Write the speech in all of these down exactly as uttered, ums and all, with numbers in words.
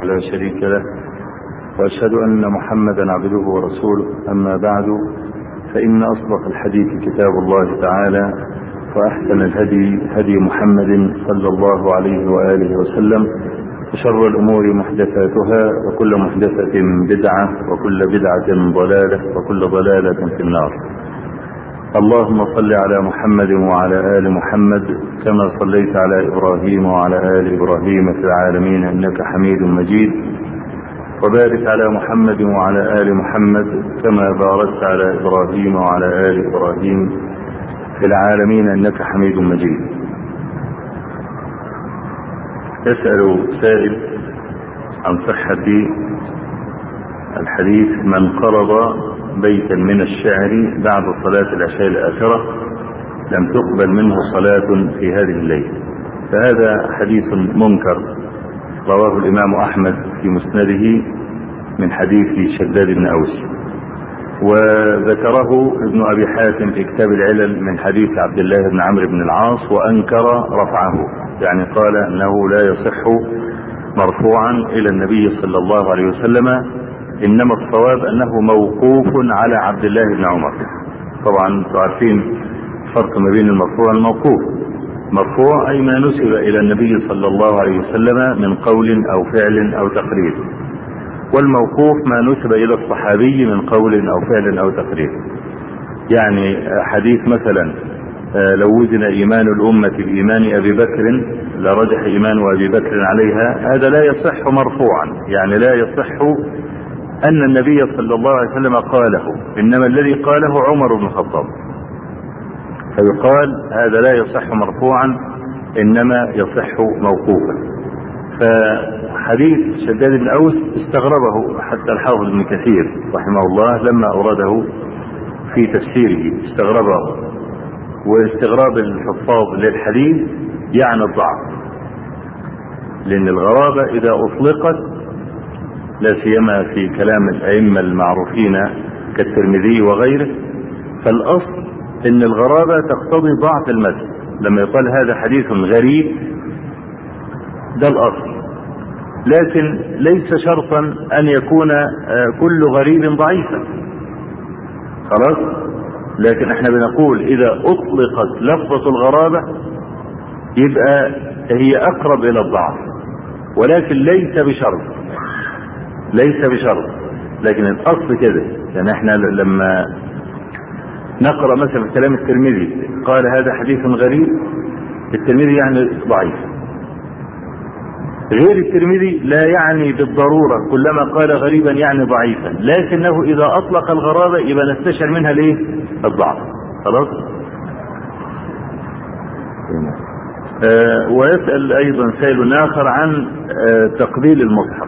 لا شريك له، وأشهد أن محمدا عبده ورسوله. أما بعد، فإن أصدق الحديث كتاب الله تعالى، وأحسن الهدي هدي محمد صلى الله عليه وآله وسلم، وشر الأمور محدثاتها، وكل محدثة بدعة، وكل بدعة ضلالة، وكل ضلالة في النار. اللهم صل على محمد وعلى آل محمد كما صليت على إبراهيم وعلى آل إبراهيم في العالمين إنك حميد مجيد، وبارك على محمد وعلى آل محمد كما باركت على إبراهيم وعلى آل إبراهيم في العالمين إنك حميد مجيد. يسأل سائل عن صحة الحديث: من قرض بيتا من الشعر بعد صلاة العشاء الآخرة لم تقبل منه صلاة في هذه الليلة. فهذا حديث منكر رواه الإمام أحمد في مسنده من حديث شداد بن أوس، وذكره ابن أبي حاتم في كتاب العلل من حديث عبد الله بن عمرو بن العاص، وأنكر رفعه، يعني قال أنه لا يصح مرفوعا إلى النبي صلى الله عليه وسلم، إنما الصواب أنه موقوف على عبد الله بن عمر. طبعا تعرفين الفرق ما بين المرفوع والموقوف. مرفوع أي ما نسب إلى النبي صلى الله عليه وسلم من قول أو فعل أو تقرير، والموقوف ما نسب إلى الصحابي من قول أو فعل أو تقرير. يعني حديث مثلا لو وزن إيمان الأمة بإيمان أبي بكر لرجح إيمان أبي بكر عليها، هذا لا يصح مرفوعا، يعني لا يصح أن النبي صلى الله عليه وسلم قاله، إنما الذي قاله عمر بن الخطاب، فيقال هذا لا يصح مرفوعا إنما يصح موقوفا. فحديث شداد بن أوس استغربه حتى الحافظ ابن كثير رحمه الله لما أورده في تفسيره، استغربه، واستغراب الحفاظ للحديث يعني الضعف، لأن الغرابة إذا أطلقت لا سيما في كلام الأئمة المعروفين كالترمذي وغيره، فالأصل إن الغرابة تقتضي ضعف المتن. لما يقال هذا حديث غريب ده الأصل، لكن ليس شرطا أن يكون كل غريب ضعيفا، خلاص. لكن احنا بنقول إذا أطلقت لفظة الغرابة يبقى هي أقرب إلى الضعف، ولكن ليس بشرط، ليس بشرط لكن الأصل كده. يعني احنا لما نقرأ مثلا كلام الترمذي قال هذا حديث غريب، الترمذي يعني ضعيف. غير الترمذي لا يعني بالضرورة كلما قال غريبا يعني ضعيفا، لكنه إذا أطلق الغرابة يبقى نستشعر منها ليه الضعف، خلاص. آه ويسأل أيضا سائل آخر عن آه تقبيل المصحف.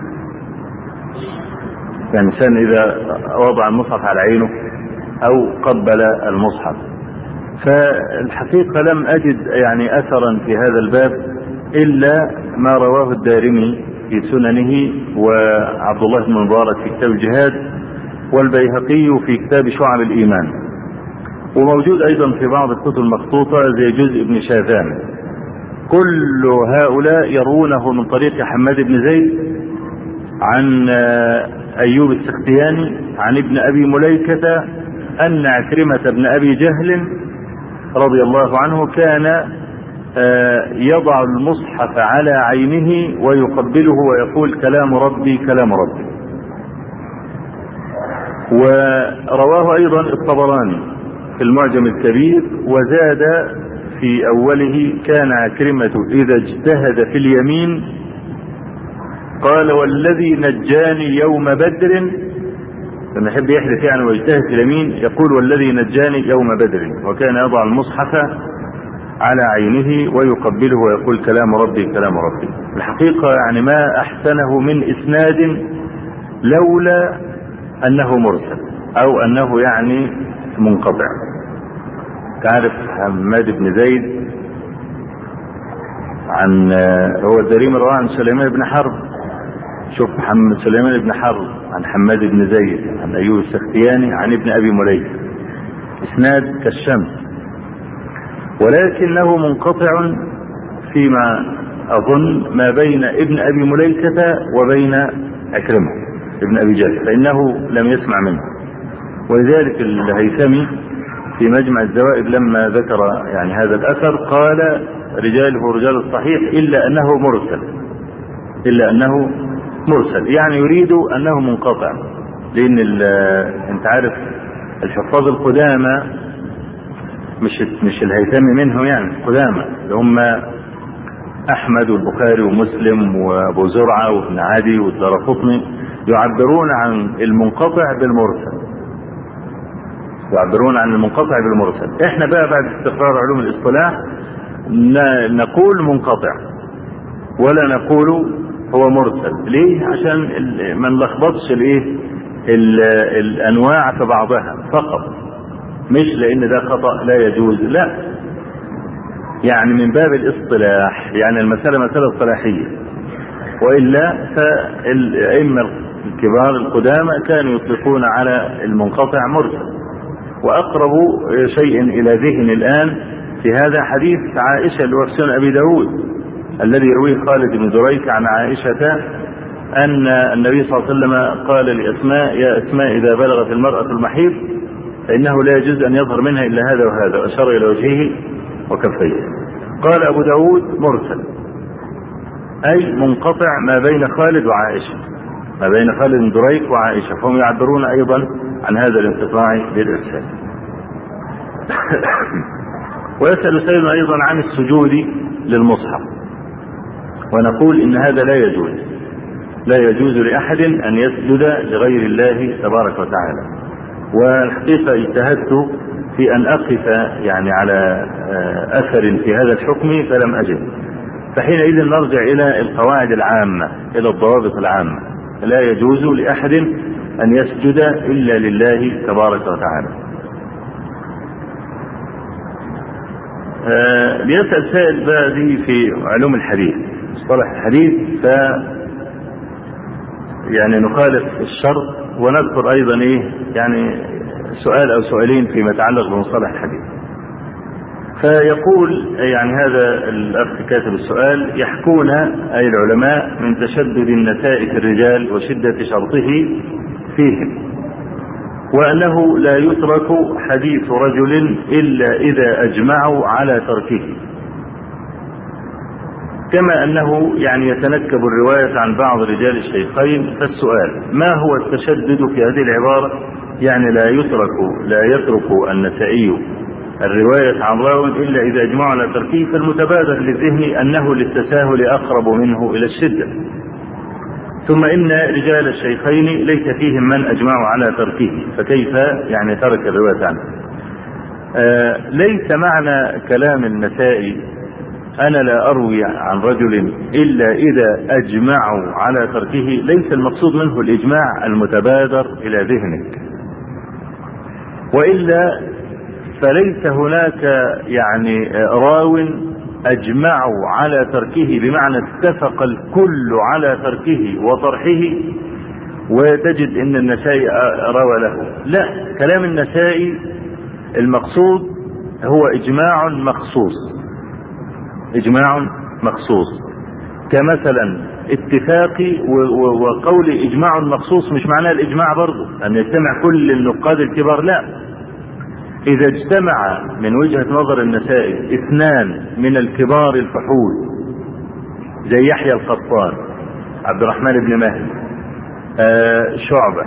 يعني الإنسان إذا وضع المصحف على عينه أو قبل المصحف، فالحقيقة لم أجد يعني أثرا في هذا الباب إلا ما رواه الدارمي في سننه، وعبد الله بن مبارك في كتاب الجهاد، والبيهقي في كتاب شعب الإيمان، وموجود أيضا في بعض الكتب المخطوطة زي جزء ابن شاذان. كل هؤلاء يروونه من طريق حماد بن زيد عن أيوب السختياني عن ابن أبي مليكة أن عكرمة بن أبي جهل رضي الله عنه كان يضع المصحف على عينه ويقبله ويقول كلام ربي كلام ربي. ورواه أيضا الطبراني في المعجم الكبير، وزاد في أوله كان عكرمة إذا اجتهد في اليمين قال والذي نجاني يوم بدر، لما يحب يحدث يعني ويجتهد في اليمين يقول والذي نجاني يوم بدر، وكان يضع المصحف على عينه ويقبله ويقول كلام ربي كلام ربي. الحقيقة يعني ما أحسنه من إسناد لولا أنه مرسل أو أنه يعني منقطع. تعرف حماد بن زيد عن هو الدريمي رواه عن سليمان بن حرب. شوف محمد سليمان بن حرب عن حماد بن زيد عن أيوب السختياني عن ابن أبي مليكة، إسناد كالشمس، ولكنه منقطع فيما أظن ما بين ابن أبي مليكة وبين عكرمة ابن أبي جهل، فإنه لم يسمع منه. ولذلك الهيثمي في مجمع الزوائد لما ذكر يعني هذا الأثر قال رجاله رجال الصحيح إلا أنه مرسل، إلا أنه مرسل، يعني يريد أنه منقطع. لأن أنت عارف الحفاظ القدامى مش مش الهيثمي منهم، يعني القدامى اللي هم أحمد والبخاري ومسلم وأبو زرعة وابن عدي والدارقطني يعبرون عن المنقطع بالمرسل، يعبرون عن المنقطع بالمرسل. احنا بقى بعد استقرار علوم الاصطلاح نقول منقطع ولا نقول هو مرسل. ليه؟ عشان ما نلخبطش الايه الانواع في بعضها فقط، مش لان ده خطأ لا يجوز، لا، يعني من باب الاصطلاح، يعني المسألة مسألة اصطلاحية. وإلا فالأئمة الكبار القدامى كانوا يطلقون على المنقطع مرسل. وأقرب شيء إلى ذهن الآن في هذا حديث عائشة اللي هو في سنن أبي داود الذي يرويه خالد بن دريك عن عائشة أن النبي صلى الله عليه وسلم قال لأسماء: يا أسماء إذا بلغت المرأة المحيض فإنه لا يجوز أن يظهر منها إلا هذا وهذا، وأشار إلى وجهه وكفيه. قال أبو داود: مرسل، أي منقطع ما بين خالد وعائشة، ما بين خالد بن دريك وعائشة، فهم يعبرون أيضا عن هذا الانقطاع بالإرسال. ويسأل سائل أيضا عن السجود للمصحف، ونقول إن هذا لا يجوز، لا يجوز لأحد أن يسجد لغير الله تبارك وتعالى. والحقيقة اجتهدت في أن أقف يعني على أثر في هذا الحكم فلم أجد، فحينئذ نرجع إلى القواعد العامة، إلى الضوابط العامة. لا يجوز لأحد أن يسجد إلا لله تبارك وتعالى. آه بيسأل سائل بقى دي في علوم الحديث، مصطلح الحديث، ف يعني نخالف الشرط ونذكر أيضا إيه يعني سؤال أو سؤالين فيما يتعلق بمصطلح الحديث. فيقول يعني هذا الأخ كاتب السؤال: يحكون أي العلماء من تشدد النساء في الرجال وشدة شرطه فيهم، وأنه لا يترك حديث رجل إلا إذا أجمعوا على تركه، كما أنه يعني يتنكب الرواية عن بعض رجال الشيخين. فالسؤال: ما هو التشدد في هذه العبارة؟ يعني لا يترك لا يترك النسائي الرواية عن راو إلا إذا أجمعوا على تركه، فالمتبادر للذهن أنه للتساهل أقرب منه إلى الشدة. ثم إن رجال الشيخين ليس فيهم من أجمعوا على تركه، فكيف يعني ترك الرواية عنه؟ آه ليس معنى كلام النسائي أنا لا أروي عن رجل إلا إذا أجمعوا على تركه، ليس المقصود منه الإجماع المتبادر إلى ذهنك، وإلا فليس هناك يعني راو أجمعوا على تركه بمعنى اتفق الكل على تركه وطرحه وتجد أن النسائي روى له. لا، كلام النسائي المقصود هو إجماع مخصوص، إجماع مخصوص، كمثلا اتفاقي وقول إجماع مخصوص مش معناه الإجماع برضه أن يجتمع كل النقاد الكبار، لا. إذا اجتمع من وجهة نظر النسائي اثنان من الكبار الفحول زي يحيى القطان، عبد الرحمن بن مهدي، آه شعبة،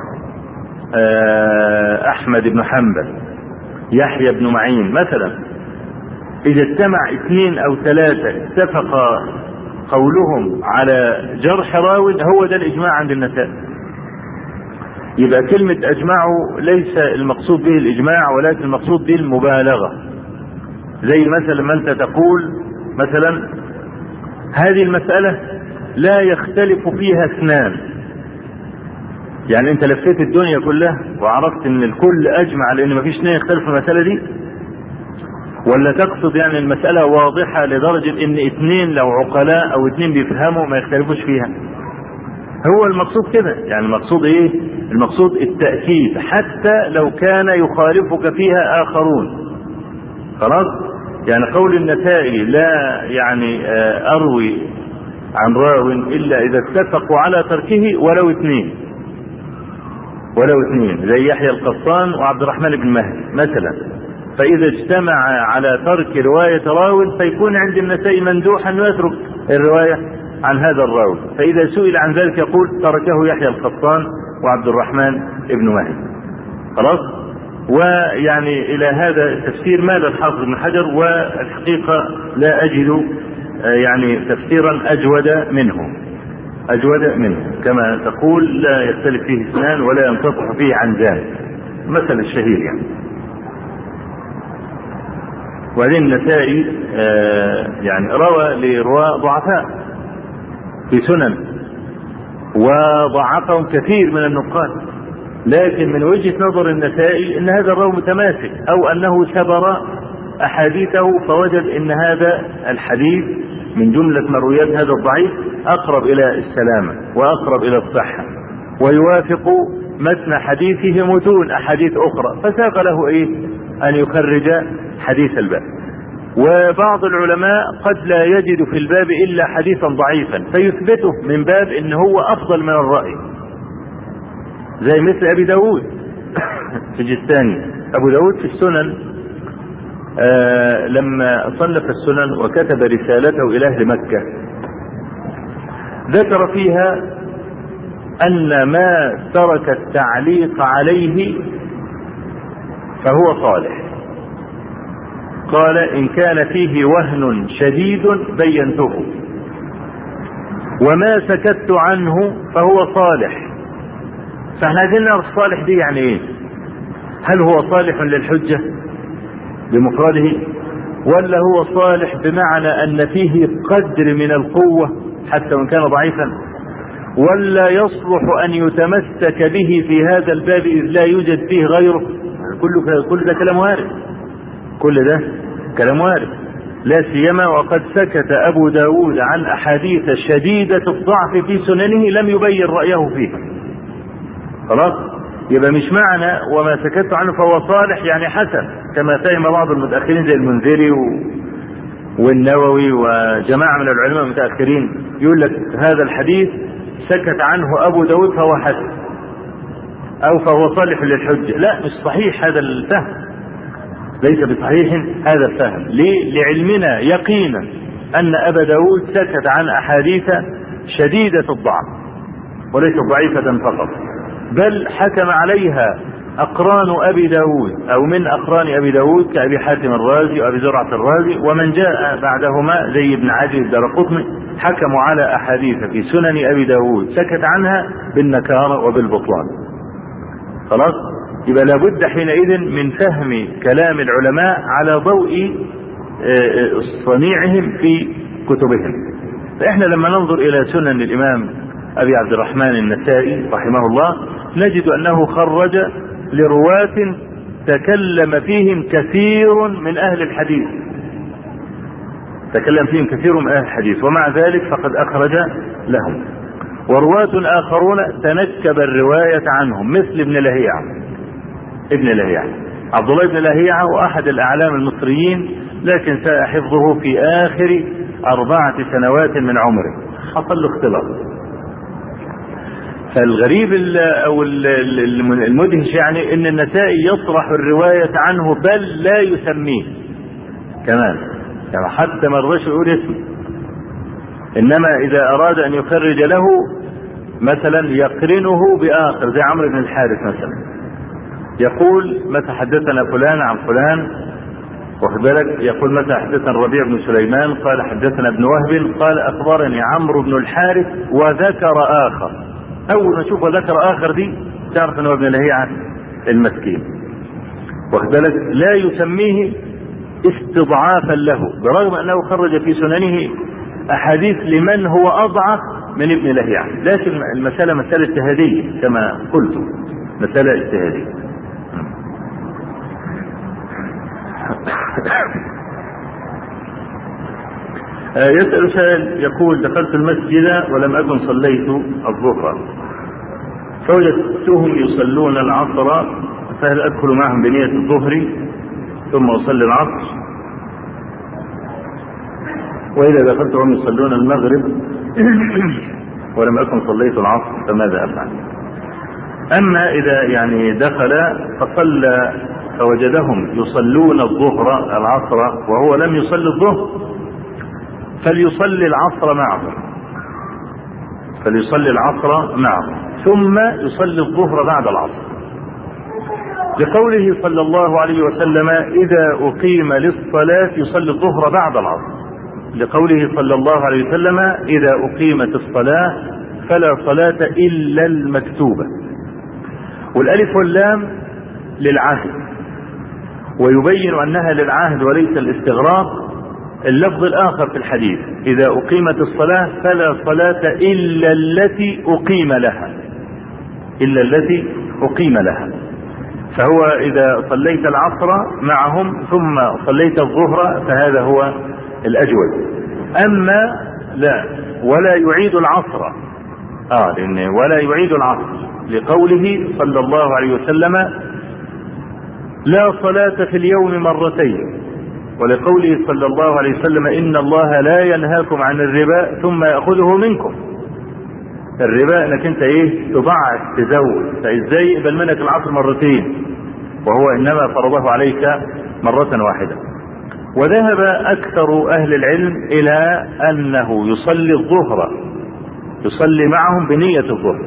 آه أحمد بن حنبل، يحيى بن معين مثلا، إذا اجتمع اثنين أو ثلاثة اتفق قولهم على جرح راو، هو ده الإجماع عند النسائي. يبقى كلمة أجمعوا ليس المقصود به الإجماع، ولكن المقصود به المبالغة. زي مثلا ما أنت تقول مثلا هذه المسألة لا يختلف فيها اثنان، يعني أنت لفيت الدنيا كلها وعرفت أن الكل أجمع لأن ما فيش اثنين يختلفوا في المسألة دي، ولا تقصد يعني المسألة واضحة لدرجة أن اثنين لو عقلاء أو اثنين بيفهموا ما يختلفوش فيها؟ هو المقصود كده، يعني المقصود ايه؟ المقصود التأكيد حتى لو كان يخالفك فيها آخرون. خلاص؟ يعني قول النسائي لا يعني أروي عن راو إلا إذا اتفقوا على تركه ولو اثنين ولو اثنين زي يحيى القطان وعبد الرحمن بن مهدي مثلا، فإذا اجتمع على ترك رواية راو فيكون عند النسائي مندوحا أن يترك الرواية عن هذا الراوي، فإذا سئل عن ذلك يقول تركه يحيى القطان وعبد الرحمن بن مهدي. خلاص. ويعني إلى هذا التفسير مال الحافظ بن حجر، والحقيقة لا أجد يعني تفسيرا أجود منه أجود منه كما تقول لا يختلف فيه اثنان ولا ينقطع فيه عن ذلك، مثل الشهير يعني. وبعدين النسائي يعني روى لرواة ضعفاء في سنن وضعفهم كثير من النقاد، لكن من وجهة نظر النسائي ان هذا الراوي متماسك او انه سبر احاديثه، فوجد ان هذا الحديث من جملة مرويات هذا الضعيف اقرب الى السلامة واقرب الى الصحة، ويوافق متن حديثه متون احاديث اخرى، فساق له ايه ان يخرج حديث الباب. وبعض العلماء قد لا يجد في الباب الا حديثا ضعيفا فيثبته من باب ان هو افضل من الرأي، زي مثل ابي داود سجستاني. ابو داود في السنن آه لما صنف السنن وكتب رسالته الى اهل مكة ذكر فيها ان ما ترك التعليق عليه فهو صالح. قال إن كان فيه وهن شديد بينته، وما سكت عنه فهو صالح. فاحنا عايزين نعرف صالح دي يعني ايه؟ هل هو صالح للحجة بمفرده، ولا هو صالح بمعنى أن فيه قدر من القوة حتى وإن كان ضعيفا، ولا يصلح أن يتمسك به في هذا الباب إذ لا يوجد فيه غيره؟ كل كل ده كلام وارد، كل ده كلام وارد، لا سيما وقد سكت أبو داود عن أحاديث شديدة الضعف في سننه لم يبين رأيه فيها. خلاص. يبقى مش معنى وما سكت عنه فهو صالح يعني حسن، كما فهم بعض المتأخرين زي المنذري والنووي وجماعة من العلماء المتأخرين، يقول لك هذا الحديث سكت عنه أبو داود فهو حسن أو فهو صالح للحجة. لا، مش صحيح هذا الفهم، ليس بصحيح هذا الفهم. ليه؟ لعلمنا يقينا أن أبا داود سكت عن أحاديث شديدة الضعف وليس ضعيفة فقط، بل حكم عليها أقران أبي داود أو من أقران أبي داود كأبي حاتم الرازي وأبي زرعة الرازي ومن جاء بعدهما زي ابن عدي الدارقطني، حكموا على أحاديث في سنن أبي داود سكت عنها بالنكارة وبالبطلان. خلاص. يبقى لابد حينئذ من فهم كلام العلماء على ضوء صنيعهم في كتبهم. فإحنا لما ننظر إلى سنن الإمام أبي عبد الرحمن النسائي رحمه الله نجد أنه خرج لرواة تكلم فيهم كثير من أهل الحديث تكلم فيهم كثير من أهل الحديث ومع ذلك فقد أخرج لهم. ورواة آخرون تنكب الرواية عنهم مثل ابن لهيعة ابن لهيعة عبد الله بن لهيعة وأحد الأعلام المصريين، لكن ساء حفظه في آخر أربعة سنوات من عمره، حصل له اختلاط. فالغريب أو المدهش يعني أن النسائي يطرح الرواية عنه بل لا يسميه كمان، يعني حتى ما رضاش يقول اسمه، إنما إذا أراد أن يخرج له مثلا يقرنه بآخر زي عمرو بن الحارث مثلا، يقول متى حدثنا فلان عن فلان، واخد بالك، يقول متى حدثنا الربيع بن سليمان قال حدثنا ابن وهب قال أخبرني عمرو بن الحارث وذكر آخر. أول ما نشوف ذكر آخر دي تعرف أنه ابن لهيعة المسكين، واخد بالك، لا يسميه استضعافا له برغم أنه خرج في سننه أحاديث لمن هو أضعف من ابن لهيعة، لكن المسألة مسألة اجتهادية كما قلت، مسألة اجتهادية. يسأل سائل يقول دخلت المسجد ولم أكن صليت الظهر فوجدتهم يصلون العصر، فهل أدخل معهم بنية الظهر ثم أصلي العصر؟ وإذا دخلت وهم يصلون المغرب ولم أكن صليت العصر فماذا أفعل؟ أما إذا يعني دخل فصلى فوجدهم يصلون الظهر العصر وهو لم يصلي الظهر فليصلي العصر معهم فليصلي العصر معهم ثم يصلي الظهر بعد العصر، لقوله صلى الله عليه وسلم إذا أقيم للصلاة يصلي الظهر بعد العصر، لقوله صلى الله عليه وسلم إذا أقيمت الصلاة فلا صلاة إلا المكتوبة. والألف واللام للعهد، ويبين أنها للعهد وليس الاستغراق اللفظ الآخر في الحديث إذا أقيمت الصلاة فلا صلاة إلا التي أقيم لها إلا التي أقيم لها. فهو إذا صليت العصر معهم ثم صليت الظهر فهذا هو الأجود. أما لا ولا يعيد العصر آه لأن ولا يعيد العصر لقوله صلى الله عليه وسلم لا صلاة في اليوم مرتين، ولقوله صلى الله عليه وسلم إن الله لا ينهاكم عن الربا ثم يأخذه منكم. الربا انك انت ايه تضعف تزود، فازاي يقبل منك العصر مرتين وهو انما فرضه عليك مرة واحدة. وذهب اكثر اهل العلم الى انه يصلي الظهر يصلي معهم بنية الظهر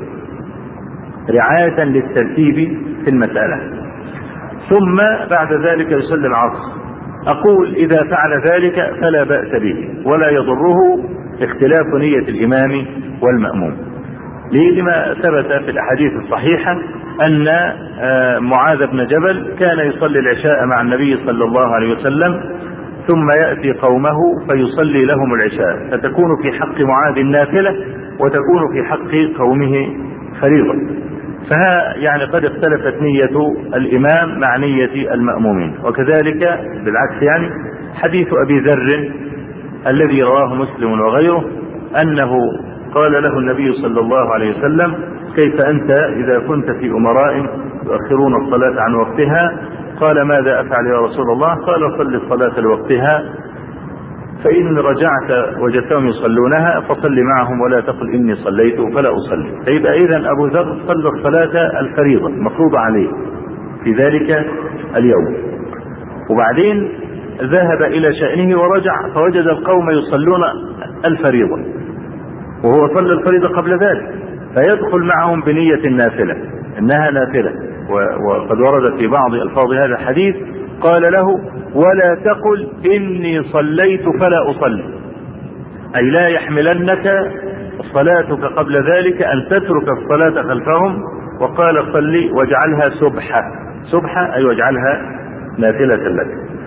رعاية للترتيب في المسألة، ثم بعد ذلك يصلي العصر. اقول اذا فعل ذلك فلا بأس به ولا يضره اختلاف نية الامام والمأموم، لما ثبت في الاحاديث الصحيحة ان معاذ بن جبل كان يصلي العشاء مع النبي صلى الله عليه وسلم ثم يأتي قومه فيصلي لهم العشاء، فتكون في حق معاذ نافلة وتكون في حق قومه فريضة. فها يعني قد اختلفت نية الإمام مع نية المأمومين. وكذلك بالعكس يعني حديث أبي ذر الذي رواه مسلم وغيره أنه قال له النبي صلى الله عليه وسلم كيف أنت إذا كنت في أمراء يؤخرون الصلاة عن وقتها؟ قال ماذا أفعل يا رسول الله؟ قال صل الصلاة لوقتها، فإن رجعت وجدتهم يصلونها فصل معهم ولا تقل إني صليت فلا أصلي. فيبقى إذن أبو ذر صلى الصلاة الفريضة المفروضة عليه في ذلك اليوم، وبعدين ذهب إلى شأنه ورجع فوجد القوم يصلون الفريضة وهو صلى الفريضة قبل ذلك، فيدخل معهم بنية النافلة إنها نافلة. وقد ورد في بعض ألفاظ هذا الحديث قال له ولا تقل إني صليت فلا أصلي، أي لا يحملنك صلاتك قبل ذلك أن تترك الصلاة خلفهم، وقال صلي واجعلها سبحة سبحة أي واجعلها نافلة لك.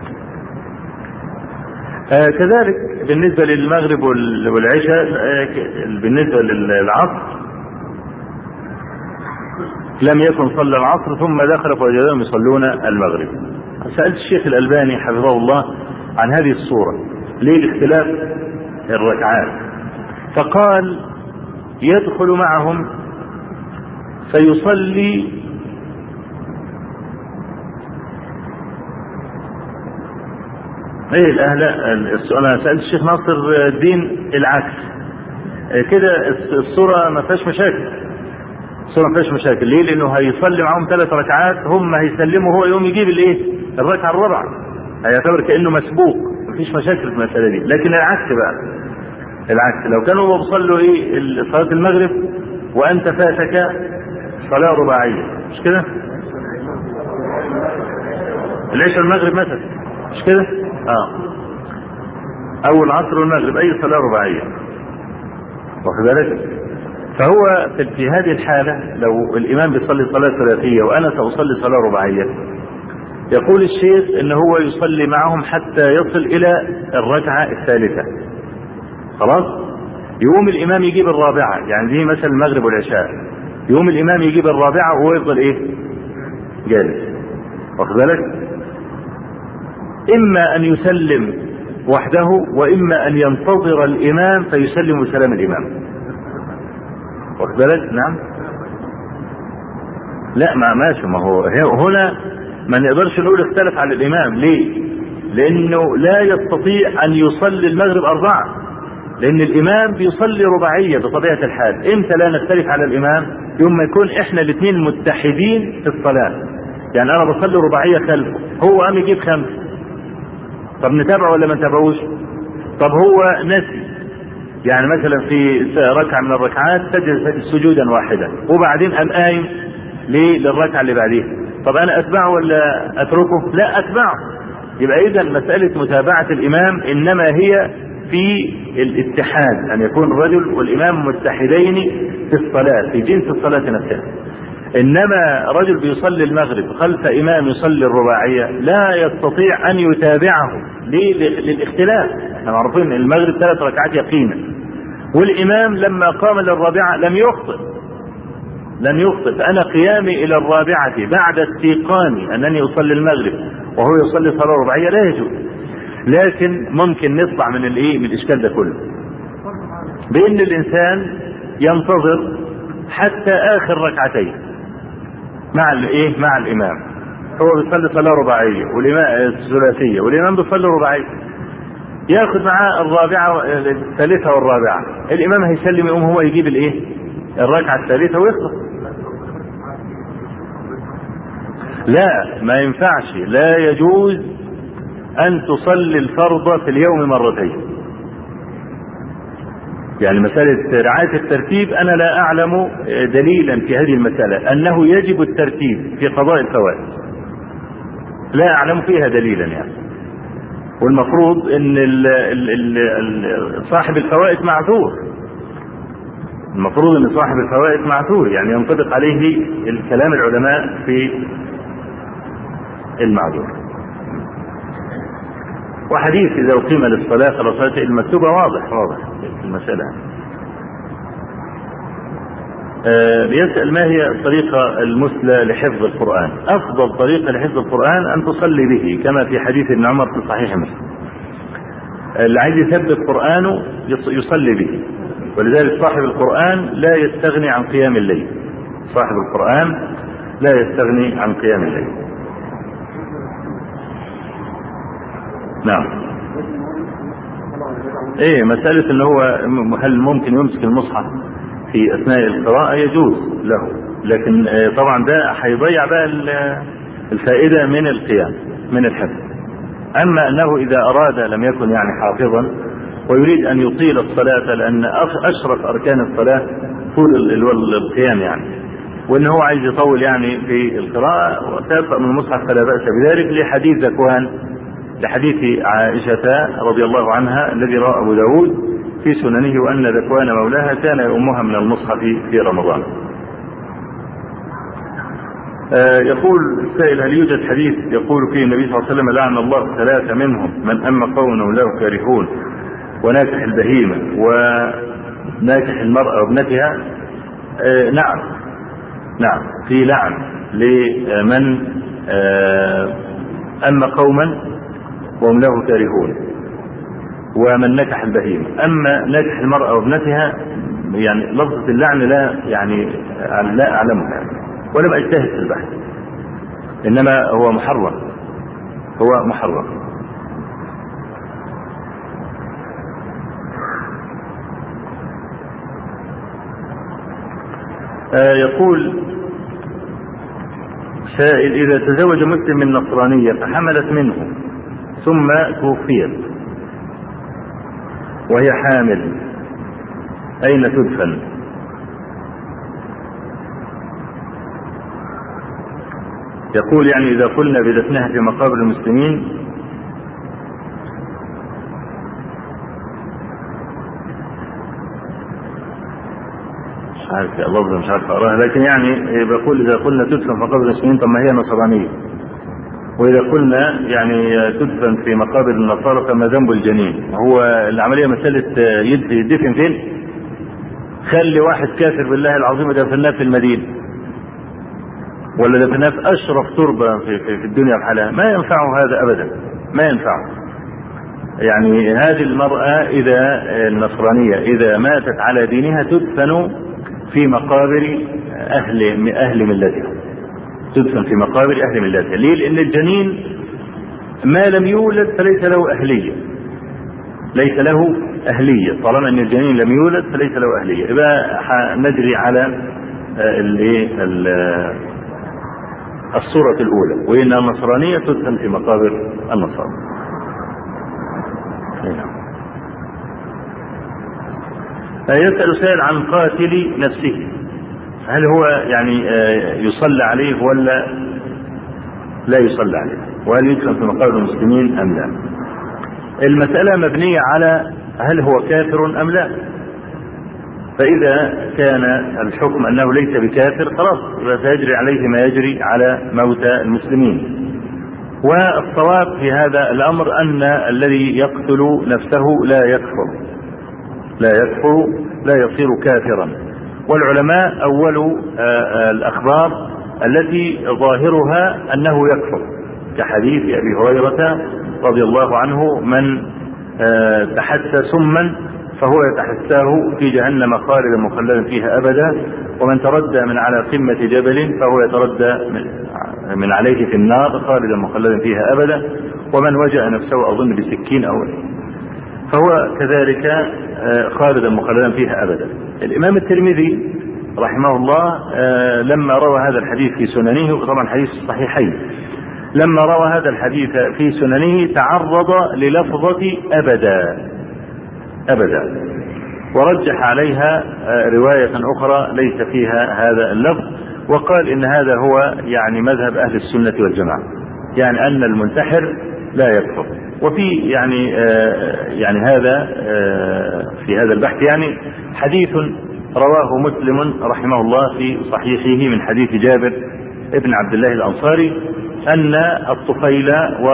آه كذلك بالنسبة للمغرب والعشاء آه بالنسبة للعصر لم يكن صلى العصر ثم دخل فوجدهم يصلون المغرب. سألت الشيخ الألباني حفظه الله عن هذه الصورة ليه الاختلاف الركعات، فقال يدخل معهم فيصلي ايه الاهل. انا سألت الشيخ ناصر الدين العكس كده، الصورة ما فيهاش مشاكل الصورة ما فيهاش مشاكل ليه؟ لانه هيصلي معهم ثلاث ركعات هم هيسلموا هو يوم يجيب الايه الركعة الرابعة، هيعتبر كأنه مسبوق مفيش مشاكل في المسألة دي. لكن العكس بقى العكس لو كانوا بيصلوا ايه صلاة المغرب وانت فاتك صلاة رباعية مش كده، العشاء المغرب مثلا مش كده اه او العصر والمغرب اي صلاة رباعية واخد بالك. فهو في هذه الحالة لو الامام بيصلي صلاة ثلاثية وانا سأصلي صلاة رباعية يقول الشيخ ان هو يصلي معهم حتى يصل الى الركعة الثالثة، خلاص يقوم الامام يجيب الرابعة، يعني دي مثلا المغرب والعشاء، يقوم الامام يجيب الرابعة وهو يفضل ايه جالس واخد بالك. اما ان يسلم وحده واما ان ينتظر الامام فيسلم بسلام الامام واخد بالك. نعم لا ما ماشي، ما هو هنا ما نقدرش نقول اختلف على الامام ليه؟ لانه لا يستطيع ان يصلي المغرب اربعة لأن الإمام بيصلي رباعية بطبيعة الحال. إمتى لا نختلف على الإمام؟ يوم ما يكون إحنا الاثنين متحدين في الصلاة. يعني أنا بصلي رباعية خلفه، هو قام يجيب خمسة، طب نتابعه ولا ما نتابعوش؟ طب هو نسي، يعني مثلا في ركعة من الركعات سجد سجودا واحدا وبعدين قام قايم للركعة اللي بعديها، طب أنا أتبعه ولا أتركه؟ لا أتبعه. يبقى إذا مسألة متابعة الإمام إنما هي في الاتحاد، أن يكون الرجل والإمام متحدين في الصلاة في جنس الصلاة نفسها. إنما رجل بيصلي المغرب خلف إمام يصلي الرباعية لا يستطيع أن يتابعه للاختلاف. احنا معروفين ان المغرب ثلاث ركعات يقينا، والإمام لما قام للرابعة لم يخطئ لم يخطئ فأنا قيامي إلى الرابعة بعد استيقاني أنني أصلي المغرب وهو يصلي صلاة رباعية لا يجوز. لكن ممكن نطلع من الايه من الإشكال ده كله بأن الإنسان ينتظر حتى آخر ركعتين مع الايه مع الإمام. هو بيصلي صلاة رباعية والإمام الثلاثية والإمام بيصلي رباعية، ياخذ معاه الرابعة الثالثة والرابعة، الإمام هيسلم يقوم هو يجيب الايه الركعة الثالثة ويخلص. لا ما ينفعش، لا يجوز أن تصلي الفرض في اليوم مرتين. يعني مسألة رعاية الترتيب أنا لا أعلم دليلا في هذه المسألة أنه يجب الترتيب في قضاء الفوائد، لا أعلم فيها دليلا يعني. والمفروض أن ال ال ال صاحب الفوائد معذور، المفروض أن صاحب الفوائد معذور، يعني ينطبق عليه الكلام العلماء في المعذور. وحديث إذا أقيم للصلاة فلا صلاة المكتوبة واضح واضح في المسألة. أه يسأل ما هي الطريقة المثلى لحفظ القرآن؟ أفضل طريقة لحفظ القرآن أن تصلي به كما في حديث ابن عمر في صحيح مسلم. اللي عايز يثبت قرآنه يصلي به، ولذلك صاحب القرآن لا يستغني عن قيام الليل. صاحب القرآن لا يستغني عن قيام الليل. نعم. ايه مسألة ان هو هل ممكن يمسك المصحف في اثناء القراءة؟ يجوز له، لكن طبعا ده هيضيع بقى الفائدة من القيام من الحفظ. اما انه اذا اراد لم يكن يعني حافظا ويريد ان يطيل الصلاة، لان اشرف اركان الصلاة طول القيام يعني، وان هو عايز يطول يعني في القراءة وتقرأ من المصحف فلا بأس بذلك، لحديث ذكوان لحديث عائشة رضي الله عنها الذي رواه أبو داود في سننه وأن ذكوان مولاها كان يؤمها من المصحف في رمضان. آه يقول السائل هل يوجد حديث يقول فيه النبي صلى الله عليه وسلم لعن الله ثلاثة منهم من أما قوم له كارهون وناكح البهيمة وناكح المرأة وابنتها؟ آه نعم نعم في لعن لمن آه أما قوما وهم له كارهون ومن نكح البهيمة. أما نكح المرأة وابنتها يعني لفظة اللعن لا يعني لا أعلمها ولم أجتهد في البحث، إنما هو محرم هو محرم. آه يقول سائل إذا تزوج مسلم من نصرانية فحملت منه ثم توفيت وهي حامل أين تدفن؟ يقول يعني إذا قلنا بدفنها في مقابر المسلمين مش عارف اللفظ مش عارف أقراها، لكن يعني بقول إذا قلنا تدفن في مقابر المسلمين طب ما هي نصرانية، وإذا قلنا يعني تدفن في مقابر النصارى فما ذنب الجنين؟ هو العملية مسألة يدفن فين؟ خلي واحد كافر بالله العظيم دفناه في المدينة ولا دفناه في أشرف تربة في, في, في الدنيا بحالها، ما ينفعه هذا أبدا، ما ينفعه. يعني هذه المرأة إذا النصرانية إذا ماتت على دينها تدفن في مقابر أهل أهل ملتها، تدفن في مقابر أهل ملتها. ليه؟ لأن الجنين ما لم يولد فليس له أهلية، ليس له أهلية. طالما أن الجنين لم يولد فليس له أهلية، يبقى نجري على الصورة الأولى، وإن النصرانية تدفن في مقابر النصارى. يسأل سائل عن قاتل نفسه، هل هو يعني يصلى عليه ولا لا يصلى عليه، وهل يدفن في مقابر المسلمين أم لا؟ المسألة مبنية على هل هو كافر أم لا. فإذا كان الحكم أنه ليس بكافر خلاص سيجري عليه ما يجري على موتى المسلمين. والصواب في هذا الأمر أن الذي يقتل نفسه لا يكفر لا يكفر لا يصير كافرا. والعلماء أولوا الأخبار التي ظاهرها أنه يكفر، كحديث أبي هريرة رضي الله عنه: من تحسى سما فهو يتحساه في جهنم خالدا مخلدا فيها أبدا، ومن تردى من على قمة جبل فهو يتردى من عليه في النار خالدا مخلدا فيها أبدا، ومن وجأ نفسه أظن بسكين أو فهو كذلك خالدا مخلدا فيها أبدا. الإمام الترمذي رحمه الله لما روى هذا الحديث في سننه، وطبعا حديث صحيحين، لما روى هذا الحديث في سننه تعرض للفظة أبدا أبدا ورجح عليها رواية أخرى ليس فيها هذا اللفظ، وقال إن هذا هو يعني مذهب أهل السنة والجماعة، يعني أن المنتحر لا يكفر. وفي يعني يعني هذا في هذا البحث يعني حديث رواه مسلم رحمه الله في صحيحه من حديث جابر ابن عبد الله الأنصاري أن الطفيل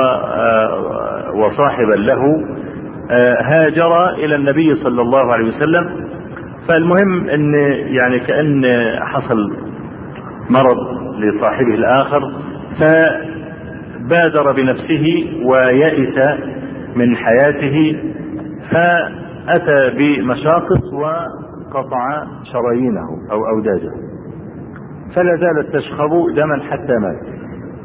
وصاحبا له هاجر إلى النبي صلى الله عليه وسلم. فالمهم أن يعني كأن حصل مرض لصاحبه الآخر، فبادر بنفسه ويئس من حياته، فأتى بمشاقص وقطع شرايينه أو أوداجه، فلا زالت تشخب دما حتى مات.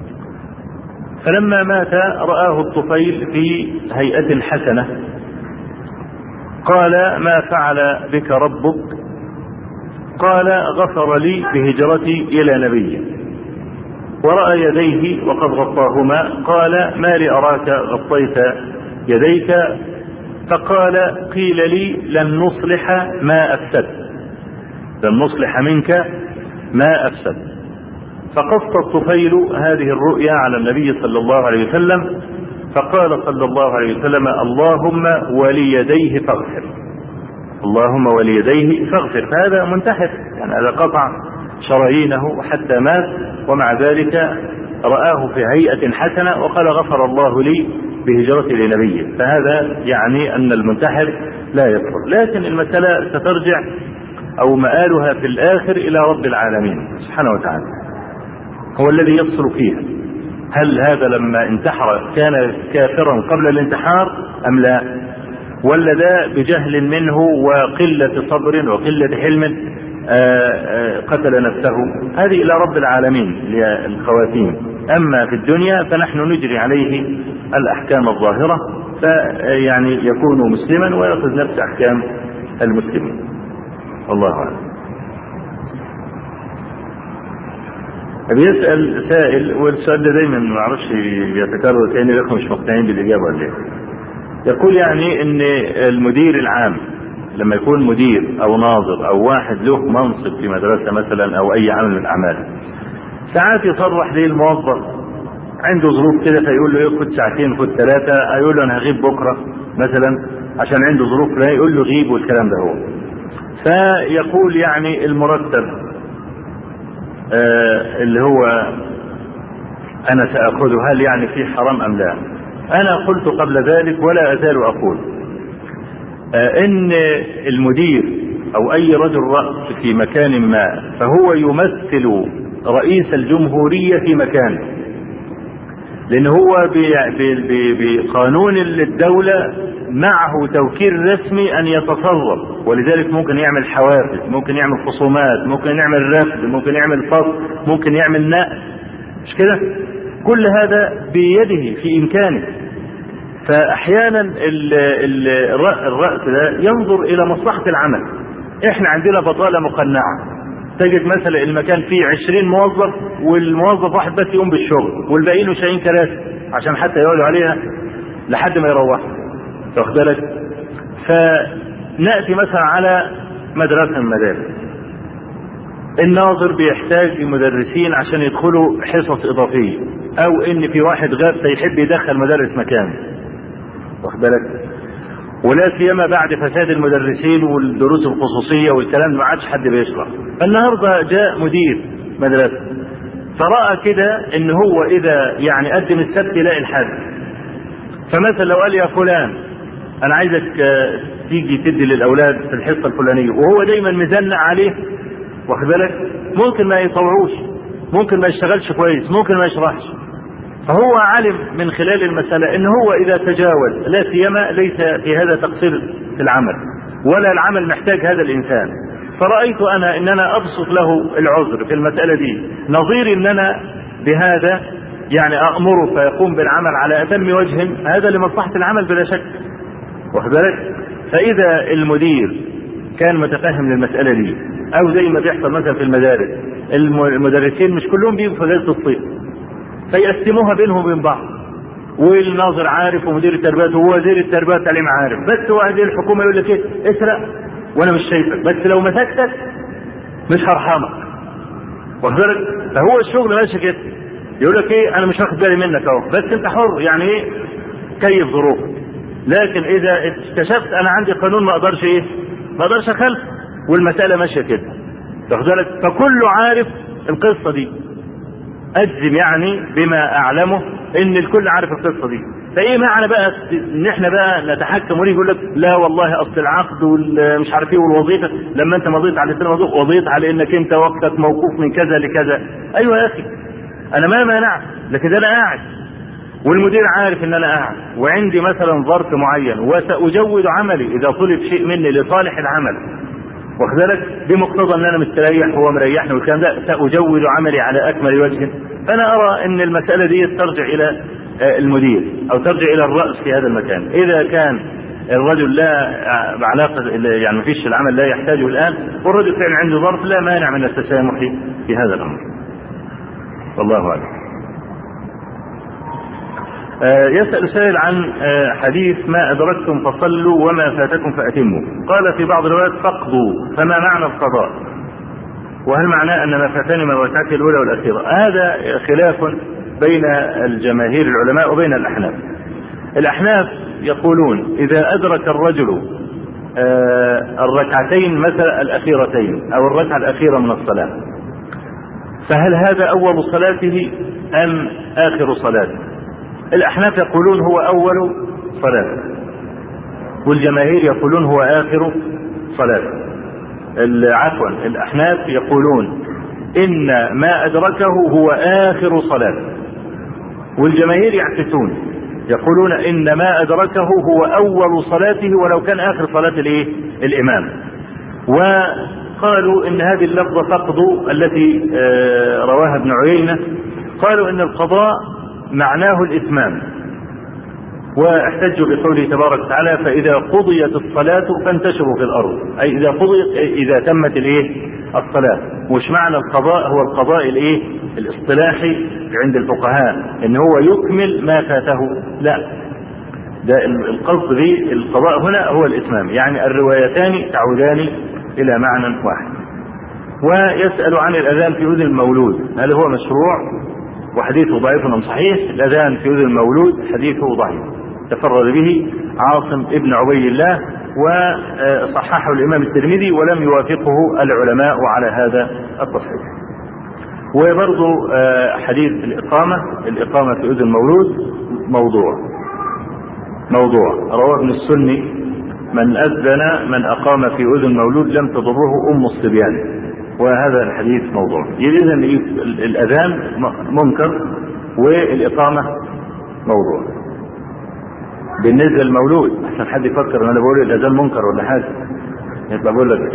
فلما مات رآه الطفيل في هيئة حسنة، قال: ما فعل بك ربك؟ قال: غفر لي بهجرتي إلى نبي. ورأى يديه وقد غطاهما، قال: ما لي أراك غطيت يديك؟ فقال: قيل لي لن نصلح ما أفسد، لن نصلح منك ما أفسد. فقص الطفيل هذه الرؤيا على النبي صلى الله عليه وسلم، فقال صلى الله عليه وسلم: اللهم وليديه فاغفر، اللهم وليديه فاغفر. فهذا منتحر، يعني هذا قطع شرايينه حتى مات، ومع ذلك رآه في هيئة حسنة وقال: غفر الله لي بهجرتي لنبيه. فهذا يعني أن المنتحر لا يكفر، لكن المسألة سترجع أو مآلها في الآخر إلى رب العالمين سبحانه وتعالى، هو الذي يفصل فيها. هل هذا لما انتحر كان كافرا قبل الانتحار أم لا، ولا ده بجهل منه وقلة صبر وقلة حلم قتل نفسه؟ هذه إلى رب العالمين للخواتيم. أما في الدنيا فنحن نجري عليه الأحكام الظاهرة، فيعني يكون مسلما ويأخذ نفس أحكام المسلمين. والله أعلم. بيسأل سائل، والسؤال ده دايما ما اعرفش بيتكرر تاني، لكم مش مقتنعين بالإجابة ولا ايه؟ يقول يعني ان المدير العام لما يكون مدير او ناظر او واحد له منصب في مدرسة مثلا او اي عمل من الاعمال، ساعات يصرح ليه الموظف عنده ظروف كده، فيقول له خد ساعتين خد ثلاثة، يقول له انا هغيب بكرة مثلا عشان عنده ظروف، لا يقول له غيب والكلام ده هو. فيقول يعني المرتب آه اللي هو انا ساخذه هل يعني فيه حرام ام لا؟ انا قلت قبل ذلك ولا ازال اقول آه ان المدير او اي رجل رأس في مكان ما فهو يمثل رئيس الجمهورية في مكانه، لان هو بقانون الدولة معه توكيل رسمي ان يتصرف، ولذلك ممكن يعمل حوافز، ممكن يعمل خصومات، ممكن يعمل رفض، ممكن يعمل فصل، ممكن يعمل نقل، مش كده؟ كل هذا بيده في امكانه. فأحيانا ال ال الرأس ده ينظر إلى مصلحة العمل. إحنا عندنا بطالة مقنعة، تجد مثلا المكان فيه عشرين موظف والموظف واحد بس يقوم بالشغل والباقيين شايلين كراسي عشان حتى يقعدوا عليها لحد ما يروحوا، واخد بالك؟ فنأتي مثلا على مدرسة من المدارس، الناظر بيحتاج مدرسين عشان يدخلوا حصص إضافية، أو إن في واحد غاب فيحب يدخل مدرس مكانه، واخد بالك؟ ولا سيما بعد فساد المدرسين والدروس الخصوصية والكلام ما عادش حد بيشرح. النهارده جاء مدير مدرسة فرأى كده إن هو إذا يعني قدم السبت يلاقي الحد، فمثلا لو قال يا فلان أنا عايزك تيجي تدي للأولاد في الحصة الفلانية، وهو دايما مزنق عليه، واخد بالك؟ ممكن ما يطوعوش، ممكن ما يشتغلش كويس، ممكن ما يشرحش. فهو علم من خلال المسألة ان هو اذا تجاوز، لا سيما ليس في هذا تقصير في العمل ولا العمل محتاج هذا الانسان، فرأيت انا ان انا ابسط له العذر في المسألة دي، نظير ان انا بهذا يعني امره فيقوم بالعمل على اتم وجه، هذا لمصلحة العمل بلا شك، واخد بالك؟ فاذا المدير كان متفهم للمسألة دي، او زي ما بيحصل مثلا في المدارس، المدرسين مش كلهم بيجوا في اجازة الصيف فيقسموها بينهم وبين بعض، والناظر عارف ومدير التربيه ووزير التربيه والتعليم عارف، بس هو هذه الحكومه يقول لك ايه؟ اسرق وانا مش شايفك، بس لو مسكتك مش هرحمك، واخد بالك؟ فهو الشغل ماشي كده، يقول لك ايه؟ انا مش واخد بالي منك اهو، بس انت حر، يعني ايه؟ كيف ظروفك. لكن اذا اكتشفت انا عندي قانون ما اقدرش ايه؟ ما اقدرش اخالف، والمساله ماشيه كده، واخد بالك؟ فكله عارف القصه دي، أجزم يعني بما أعلمه إن الكل عارف القصة دي. فإيه معنى بقى إن إحنا بقى نتحكم ونيجي يقول لك لا والله أصل العقد والمش عارف إيه والوظيفة، لما أنت مضيت على السنة وظيفة وضيت على إنك أنت وقتك موقوف من كذا لكذا. أيوة يا أخي أنا ما مانعت، لكن أنا قاعد والمدير عارف إن أنا قاعد وعندي مثلا ظرف معين وسأجود عملي إذا طلب شيء مني لصالح العمل، واخد بالك؟ بمقتضى ان انا مستريح هو مريحني والكلام ده، ساجود عملي على اكمل وجه. فانا ارى ان المساله دي ترجع الى المدير او ترجع الى الراس في هذا المكان. اذا كان الرجل لا علاقه يعني ما فيش العمل لا يحتاجه الان والرجل فعلا عنده ظرف، لا مانع من التسامح في هذا الامر. والله اعلم. يسأل سائل عن حديث ما أدركتم فصلوا وما فاتكم فأتموا، قال في بعض الروايات فقضوا، فما معنى القضاء؟ وهل معناه أن ما فاتني من الركعات الأولى والأخيرة؟ هذا خلاف بين الجماهير العلماء وبين الأحناف. الأحناف يقولون إذا أدرك الرجل الركعتين مثلا الأخيرتين أو الركعة الأخيرة من الصلاة، فهل هذا أول صلاته أم آخر صلاته؟ الأحناف يقولون هو أول صلاة، والجماهير يقولون هو آخر صلاة. عفوا الأحناف يقولون إن ما أدركه هو آخر صلاة، والجماهير يعكسون يقولون إن ما أدركه هو أول صلاته ولو كان آخر صلاة الإيه؟ الإمام. وقالوا إن هذه اللفظة فقد التي رواها ابن عيينة، قالوا إن القضاء معناه الإتمام، واحتجوا بقوله تبارك وتعالى فإذا قضيت الصلاة فانتشروا في الأرض، أي إذا قضيت إذا تمت الإيه؟ الصلاة. وش معنى القضاء؟ هو القضاء الإيه؟ الاصطلاحي عند الفقهاء إن هو يكمل ما فاته، لا، ده القصد به القضاء هنا هو الإتمام، يعني الروايتان تعودان إلى معنى واحد. ويسأل عن الأذان في أذن المولود، هل هو مشروع؟ وحديثه ضعيف أم صحيح؟ الأذان في أذن المولود حديثه ضعيف، تفرد به عاصم ابن عبي الله وصححه الإمام الترمذي ولم يوافقه العلماء على هذا التصحيح. وبرضه حديث الإقامة الإقامة في أذن المولود موضوع موضوع رواه ابن السني من أذن من أقام في أذن المولود لم تضره أم الصبيان، وهذا الحديث موضوع. إذا الأذان منكر والإقامة موضوع. بالنسبة للمولود عشان حد يفكر ان انا بقول الأذان منكر ولا حاجة، يبقى بقول لك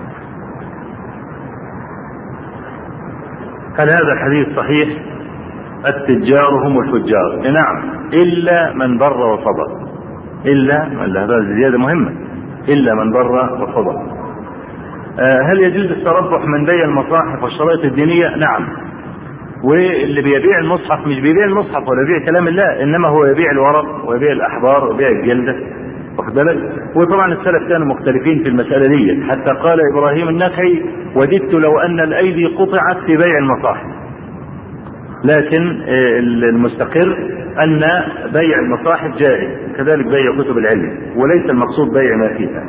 هل هذا الحديث صحيح؟ التجار هم الفجار. نعم، إلا من بر وصدق، إلا من هذا زيادة مهمة، إلا من بر وصدق. آه هل يجوز التربح من بيع المصاحف والشرائط الدينية؟ نعم. واللي بيبيع المصحف مش بيبيع المصحف ولا بيبيع كلام الله، إنما هو يبيع الورق ويبيع الأحبار ويبيع الجلدة، واخد بالك؟ وطبعا السلف كانوا مختلفين في المسألة دي، حتى قال إبراهيم النخعي: وددت لو أن الأيدي قطعت في بيع المصاحف. لكن المستقر أن بيع المصاحف جائز، كذلك بيع كتب العلم، وليس المقصود بيع ما فيها.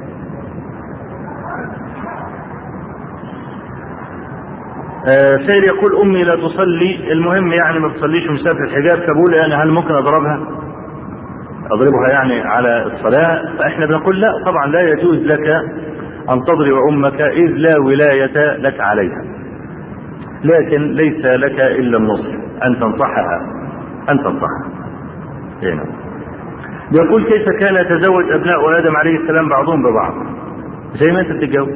سيد يقول: أمي لا تصلي، المهم يعني ما تصليش مسافة الحجاب، فبقول أنا هل ممكن أضربها؟ أضربها يعني على الصلاة؟ فإحنا بنقول لا، طبعا لا يجوز لك أن تضرب أمك إذ لا ولاية لك عليها، لكن ليس لك إلا النصح، أن تنصحها أن تنصحها. هنا يقول: كيف كان يتزوج أبناء آدم عليه السلام بعضهم ببعض؟ زي ما أنت بتتجوز.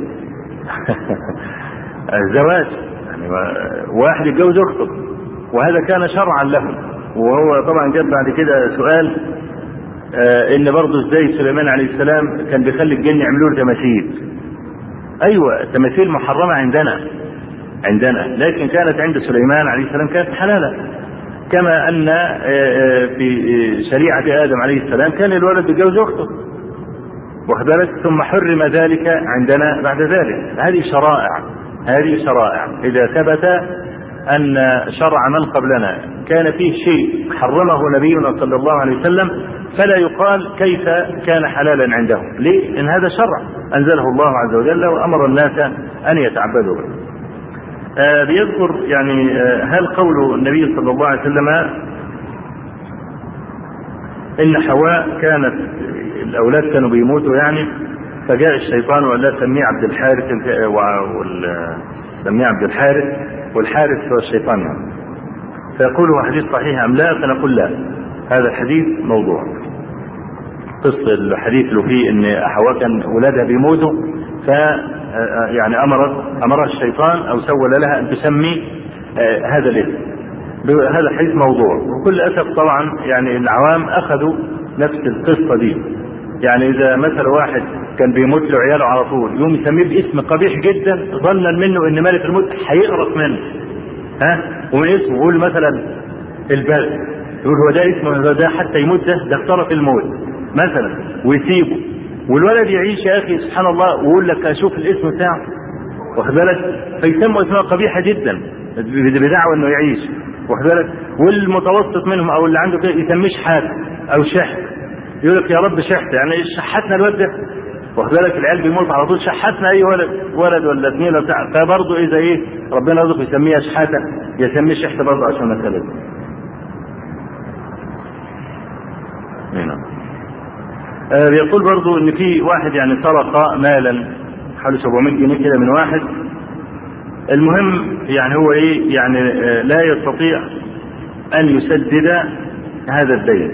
الزواج يعني واحد يتجوز أخته، وهذا كان شرعا لهم. وهو طبعا جاب بعد كده سؤال آه إن برضه إزاي سليمان عليه السلام كان بيخلي الجن يعملوا له تماثيل. أيوة، التماثيل محرمة عندنا عندنا لكن كانت عند سليمان عليه السلام كانت حلالة، كما أن في شريعة آدم عليه السلام كان الولد يتجوز أخته، واخد بالك؟ ثم حرم ذلك عندنا بعد ذلك. هذه شرائع هذه شرائع إذا ثبت أن شرع من قبلنا كان فيه شيء حرمه نبينا صلى الله عليه وسلم، فلا يقال كيف كان حلالا عندهم. ليه؟ إن هذا شرع أنزله الله عز وجل وأمر الناس أن يتعبدوا به. آه بيذكر يعني آه هل قول النبي صلى الله عليه وسلم إن حواء كانت الأولاد كانوا بيموتوا يعني، فجاء الشيطان وقال لها سميه عبد الحارث، سميه عبد الحارث، والحارث هو الشيطان يعني. فيقول هو حديث صحيح أم لا؟ فنقول لا، هذا الحديث موضوع. قصة الحديث اللي فيه إن حواء كان أولادها بيموتوا، ف يعني أمرت أمرها الشيطان أو سول لها أن تسمي آه هذا الاسم. هذا حديث موضوع، وكل أسف طبعا يعني العوام أخذوا نفس القصة دي. يعني إذا مثلا واحد كان بيموت له عياله على طول يوم يسميه باسم قبيح جدا ظنا منه إن ملك الموت هيقرف منه، ها ومن اسمه يقول مثلا البلد، يقول هو ده اسمه ده حتى يموت، ده ده اقترف الموت مثلا، ويسيبه والولد يعيش يا أخي سبحان الله، ويقول لك أشوف الاسم بتاعه، واخد بالك؟ فيسموا اسماء قبيحة جدا بدعوى إنه يعيش، واخد بالك؟ والمتوسط منهم أو اللي عنده كده يسميه شحات أو شحت، يقول لك يا رب شحت يعني شحتنا الولد ده، واخد بالك؟ العيال بيموت على طول شحتنا أي ولد ولد ولا اثنين ولا بتاع، فبرضه إذا إيه ربنا رزقه يسميها شحاتة يسميه شحت برضه عشان مثلا. هنا آه بيقول برضو ان في واحد يعني سرق مالا حوالي سبعمائة جنيه كده من واحد، المهم يعني هو ايه يعني آه لا يستطيع ان يسدد هذا الدين،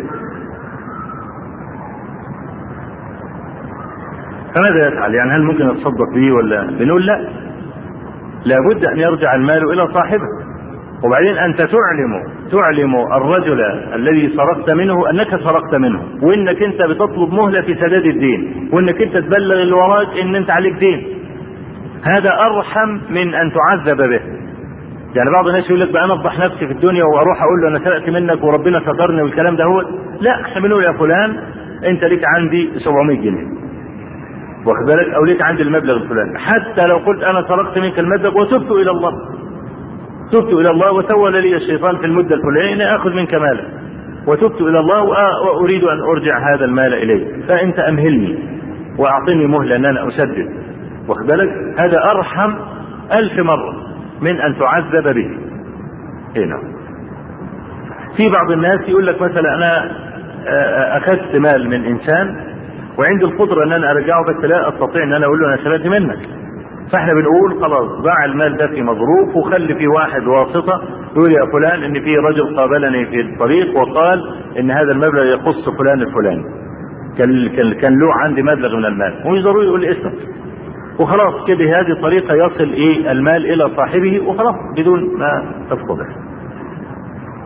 فماذا يفعل؟ يعني هل ممكن يتصدق به ولا؟ بنقول لا، لابد ان يرجع المال الى صاحبه. وبعدين أنت تعلم تعلم الرجل الذي سرقت منه أنك سرقت منه، وإنك أنت بتطلب مهلة في سداد الدين، وإنك أنت تبلغ اللي وراك إن أنت عليك دين. هذا أرحم من أن تعذب به. يعني بعض الناس يقول لك بقى أنا أفضح نفسي في الدنيا وأروح أقول له أنا سرقت منك وربنا سترني والكلام ده، هو لا، احنا بنقول يا فلان أنت ليك عندي سبعمائة جنيه، واخد بالك؟ أو ليك عندي المبلغ الفلاني، حتى لو قلت أنا سرقت منك المبلغ وتبت إلى الله، تبت إلى الله وسول لي الشيطان في المدة الفلانية أخذ منك مالا، وتبت إلى الله وأريد أن أرجع هذا المال إليه، فأنت أمهلني وأعطني مهلة أن أنا أسدد، واخد بالك؟ هذا أرحم ألف مرة من أن تعذب به. هنا في بعض الناس يقول لك مثلا أنا أخذت مال من إنسان وعندي القدرة أن أنا أرجعه، بس لا أستطيع أن أنا أقول له أنا سرقت منك، فاحنا بنقول خلاص ضاع المال ده في مظروف، وخلي في واحد واسطة يقول يا فلان ان في رجل قابلني في الطريق وقال ان هذا المبلغ يخص فلان الفلاني، كان كان له عندي مبلغ من المال، ومش ضروري يقول اسمك، وخلاص كده هذه الطريقة يصل ايه المال الى صاحبه وخلاص بدون ما تفقده.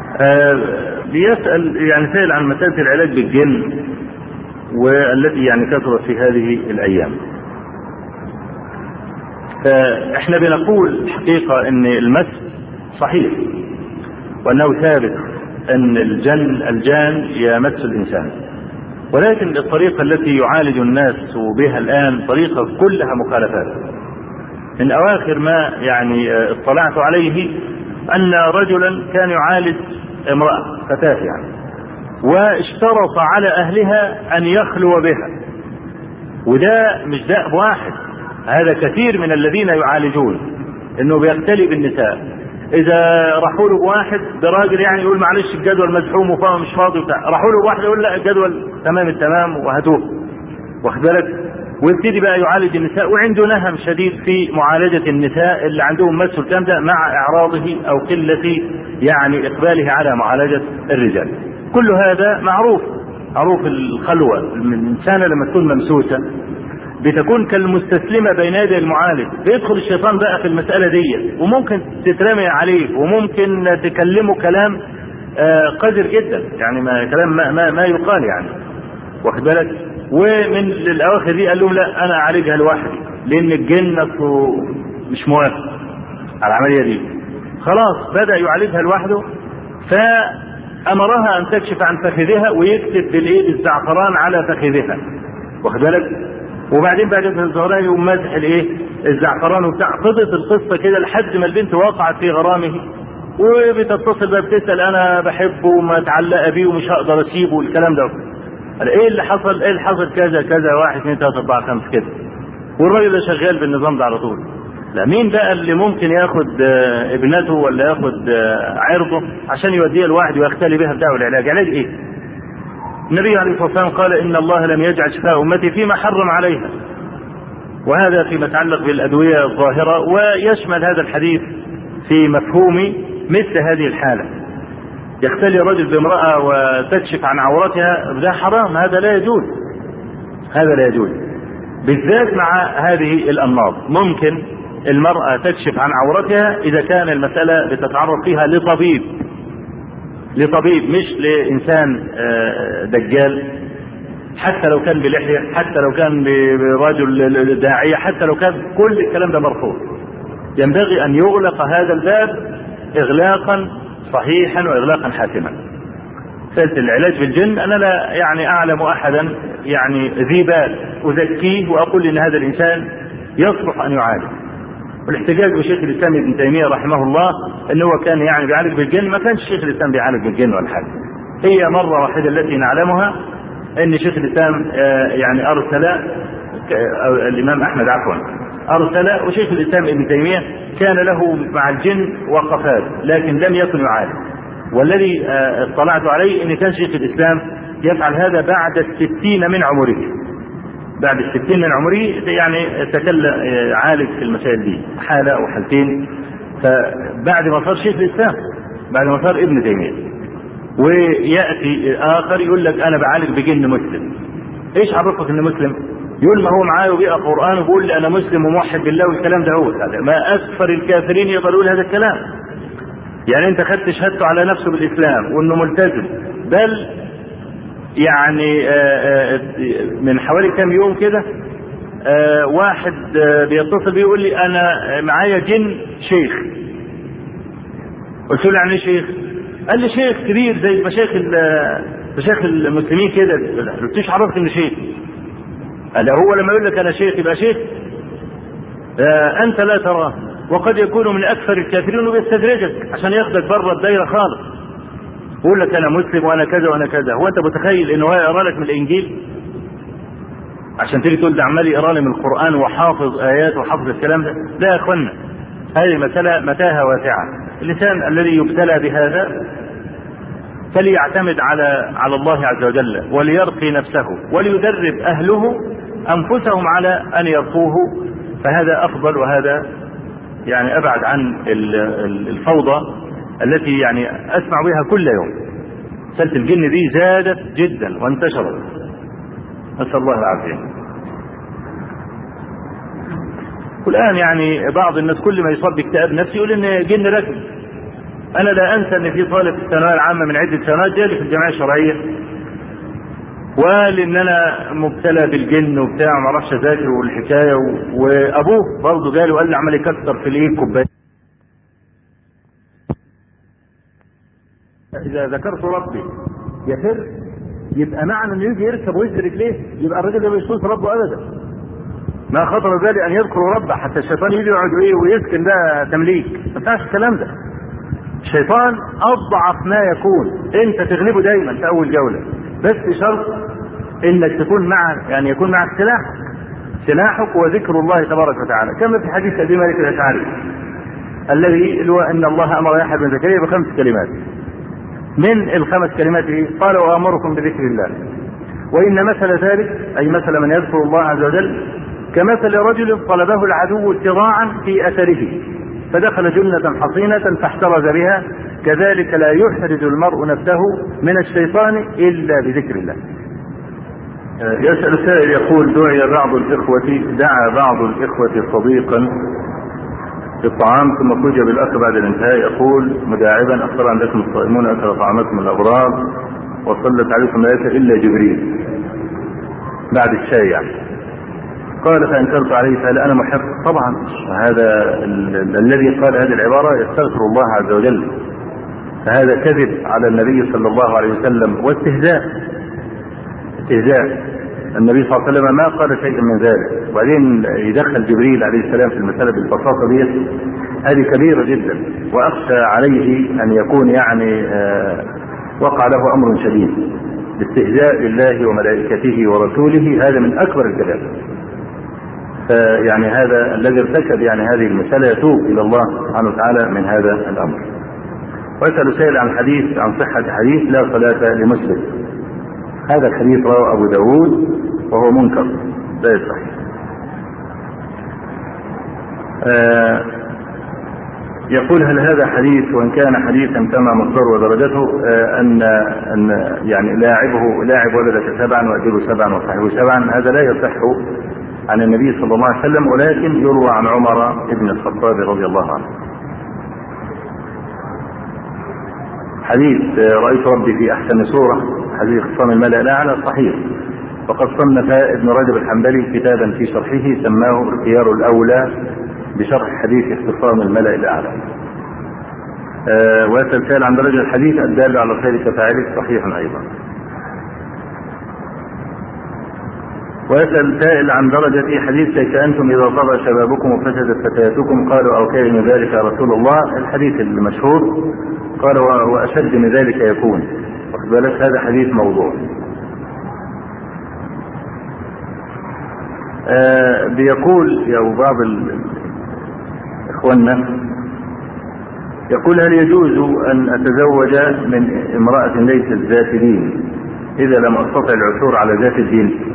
آه بيسأل يعني سائل عن مسألة العلاج بالجن والتي يعني كثرت في هذه الأيام. فإحنا بنقول حقيقة أن المس صحيح وأنه ثابت أن الجن الجان يمس الإنسان، ولكن الطريقة التي يعالج الناس بها الآن طريقة كلها مخالفات. من أواخر ما يعني اطلعت عليه أن رجلا كان يعالج امرأة فتاة يعني، واشترط على أهلها أن يخلو بها، وده مش دأب واحد، هذا كثير من الذين يعالجون انه بيختلي بالنساء. اذا راحوا له واحد براجل يعني يقول معلش الجدول مزحوم وفاهم مش فاضي وبتاع، راحوا له واحد يقول لا الجدول تمام التمام وهاتوه، واخد بالك، ويبتدي بقى يعالج النساء، وعنده نهم شديد في معالجة النساء اللي عندهم مس والكلام ده مع اعراضه او قلة يعني اقباله على معالجة الرجال. كل هذا معروف، معروف. الخلوة الإنسانة لما تكون ممسوسة بتكون كالمستسلمة بين يدي المعالج، بيدخل الشيطان بقى في المسألة دي، وممكن تترمي عليه وممكن تكلمه كلام قذر جدا، يعني ما كلام ما, ما, ما يقال يعني، واخد بالك. ومن الأواخر دي قال لهم لا أنا أعالجها لوحدي لأن الجن مش موافق على العملية دي. خلاص بدأ يعالجها لوحده، فأمرها أن تكشف عن فخذها ويكتب بالإيد الزعفران على فخذها، واخد بالك. وبعدين بعد الزهران يقوم مازح الايه الزعفران وبتاع. فضلت القصه كده لحد ما البنت وقعت في غرامه، وبتتصل بقى بتسال انا بحبه ومتعلقه بيه ومش هقدر اسيبه والكلام ده. ايه اللي حصل؟ ايه اللي حصل؟ كذا كذا واحد اثنين ثلاثه اربعه خمسه كده. والراجل ده شغال بالنظام ده على طول. لا مين بقى اللي ممكن ياخد ابنته ولا ياخد عرضه عشان يوديها لواحد ويختلي بها بدعوى العلاج؟ علاج ايه؟ النبي عليه الصلاة والسلام قال إن الله لم يجعل شفاء أمتي فيما حرم عليها، وهذا فيما يتعلق بالأدوية الظاهرة، ويشمل هذا الحديث في مفهوم مثل هذه الحالة. يختلي الرجل بامرأة وتكشف عن عورتها، ده حرام، هذا لا يجوز، هذا لا يجوز بالذات مع هذه الأمراض. ممكن المرأة تكشف عن عورتها إذا كان المسألة بتتعرض فيها لطبيب لطبيب مش لإنسان دجال، حتى لو كان بلحية، حتى لو كان برجل داعية، حتى لو كان كل الكلام ده مرفوض. ينبغي أن يغلق هذا الباب إغلاقا صحيحا وإغلاقا حاسما. سألت العلاج بالجن أنا لا يعني أعلم أحدا يعني ذي بال أزكيه وأقول إن هذا الإنسان يصلح أن يعالج. والاحتجاج بشيخ الإسلام ابن تيمية رحمه الله أنه هو كان يعني بيعالج بالجن، ما كانش شيخ الإسلام بيعالج بالجن ولا حاجة. هي مرة واحدة التي نعلمها أن شيخ الإسلام يعني أرسل الإمام أحمد عفوا أرسل، وشيخ الإسلام ابن تيمية كان له مع الجن وقفات لكن لم يكن يعالج. والذي اطلعت عليه أن كان شيخ الإسلام يفعل هذا بعد الستين من عمره، بعد الستين من عمره يعني تكلم عالج في المسائل دي حالة أو حالتين. فبعد ما صار شيخ الإسلام، بعد ما صار ابن تيمية، ويأتي آخر يقول لك أنا بعالج بجن مسلم. إيش عرفك إنه مسلم؟ يقول ما هو معاه وبيقرأ قرآن وبيقول لي أنا مسلم وموحد بالله والكلام ده. هو هذا ما أكثر الكافرين يقولون هذا الكلام. يعني أنت خدت شهادته على نفسه بالإسلام وإنه ملتزم، بل يعني من حوالي كام يوم كده واحد بيتصل بيقول لي أنا معايا جن شيخ. قلت له يعني شيخ؟ قال لي شيخ كبير زي مشايخ مشايخ المسلمين كده. قلت له عرفت انه شيخ؟ قال هو لما يقول لك انا شيخ يبقى شيخ؟ آه انت لا تراه، وقد يكون من اكثر الكافرين وبيستدرجك عشان ياخدك بره الدايره خالص، يقول لك انا مسلم وانا كذا وانا كذا. هو انت متخيل انه هو يقرا لك من الانجيل عشان تيجي تقول ده عمال يقرا لي من القران وحافظ ايات وحافظ الكلام ده؟ لا يا اخوانا، هذه مساله متاهه واسعه. الانسان الذي يبتلى بهذا فليعتمد على على الله عز وجل، وليرقي نفسه، وليدرب اهله انفسهم على ان يرقوه، فهذا افضل، وهذا يعني ابعد عن الفوضى التي يعني اسمع بها كل يوم. سلة الجن دي زادت جدا وانتشرت، نسأل الله العافية. والآن يعني بعض الناس كل ما يصاب باكتئاب نفسي يقول إن جن ركب، أنا لا أنسى أن في طالب في الثانوية العامة من عدة سنوات جالي في الجمعية الشرعية وقال إن أنا مبتلى بالجن وبتاع ما اعرفش أذاكر والحكاية، وأبوه برضه جالي وقال لي عمال يكسر في الإيه كوباية. إذا ذكرت ربي يفر، يبقى معنى إنه يجي يركب ويجري رجليه يبقى الراجل ده ما يشوف ربه أبدا. ما خطر بالي أن يذكروا ربه حتى الشيطان يجي يقعد إيه ويسكن، ده تمليك، ما ينفعش الكلام ده. الشيطان أضعف ما يكون، أنت تغلبه دايما في أول جولة، بس شرط إنك تكون معه، يعني يكون معك سلاحك سلاحك وذكر الله تبارك وتعالى، كما في حديث أبي مالك الأشعري الذي هو أن الله أمر يحيى بن زكريا بخمس كلمات. من الخمس كلمات إيه؟ قال وأمركم بذكر الله، وإن مثل ذلك أي مثل من يذكر الله عز وجل كمثل رجل طلبه العدو اتضاعا في أثره فدخل جنة حصينة فاحترز بها، كذلك لا يحرز المرء نفسه من الشيطان إلا بذكر الله. يسأل سائل يقول دعي بعض الإخوة دعا بعض الإخوة صديقا بالطعام ثم فوجئ بالأكل بعد الانتهاء، يقول مداعبا أخبر عندكم الصائمون أكل طعامكم الأبرار وصلت عليكم ملائكة إلا جبريل بعد الشاي يعني. قال فأنكرت عليه فهل أنا محق؟ طبعا هذا الذي قال هذه العبارة يستغفر الله عز وجل، فهذا كذب على النبي صلى الله عليه وسلم واستهزاء استهزاء. النبي صلى الله عليه وسلم ما قال شيئا من ذلك، وبعدين يدخل جبريل عليه السلام في المسألة بالبساطة دي، هذه كبيرة جدا، وأخشى عليه أن يكون يعني آه وقع له أمر شديد. الاستهزاء بالله وملائكته ورسوله هذا من أكبر الكبائر. يعني هذا الذي ارتكب يعني هذه المسألة يتوب إلى الله سبحانه وتعالى من هذا الأمر. ويسأل سائل عن حديث عن صحة حديث لا صلاة لمسلم. هذا الحديث رواه أبو داود وهو منكر لا يصح. آه يقول هل هذا حديث وإن كان حديثا كما مصدر ودرجته آه أن أن يعني لاعبه لاعب ولدك سبعا وأدبه سبعا وصاحبه سبعا، هذا لا يصح عن النبي صلى الله عليه وسلم، ولكن يروى عن عمر بن الخطاب رضي الله عنه. حديث رأيت ربي في أحسن صورة، حديث خصام الملأ الأعلى صحيح، وقد صنف ابن رجب الحنبلي كتابا في شرحه سماه الاختيار الأولى بشرح حديث اختصام الملأ الأعلى. أه ويسأل سائل عن درجة الحديث الدال على الخير كفاعله صحيح أيضا. ويسأل سائل عن درجة حديث كيف أنتم إذا طغى شبابكم وفسدت فتياتكم قالوا أو كان من ذلك يا رسول الله، الحديث المشهور قال وأشد من ذلك يكون، واخد بالك هذا حديث موضوع. آه بيقول يا بعض إخواننا يقول هل يجوز أن أتزوج من امرأة ليست ذات دين إذا لم أستطع العثور على ذات الدين؟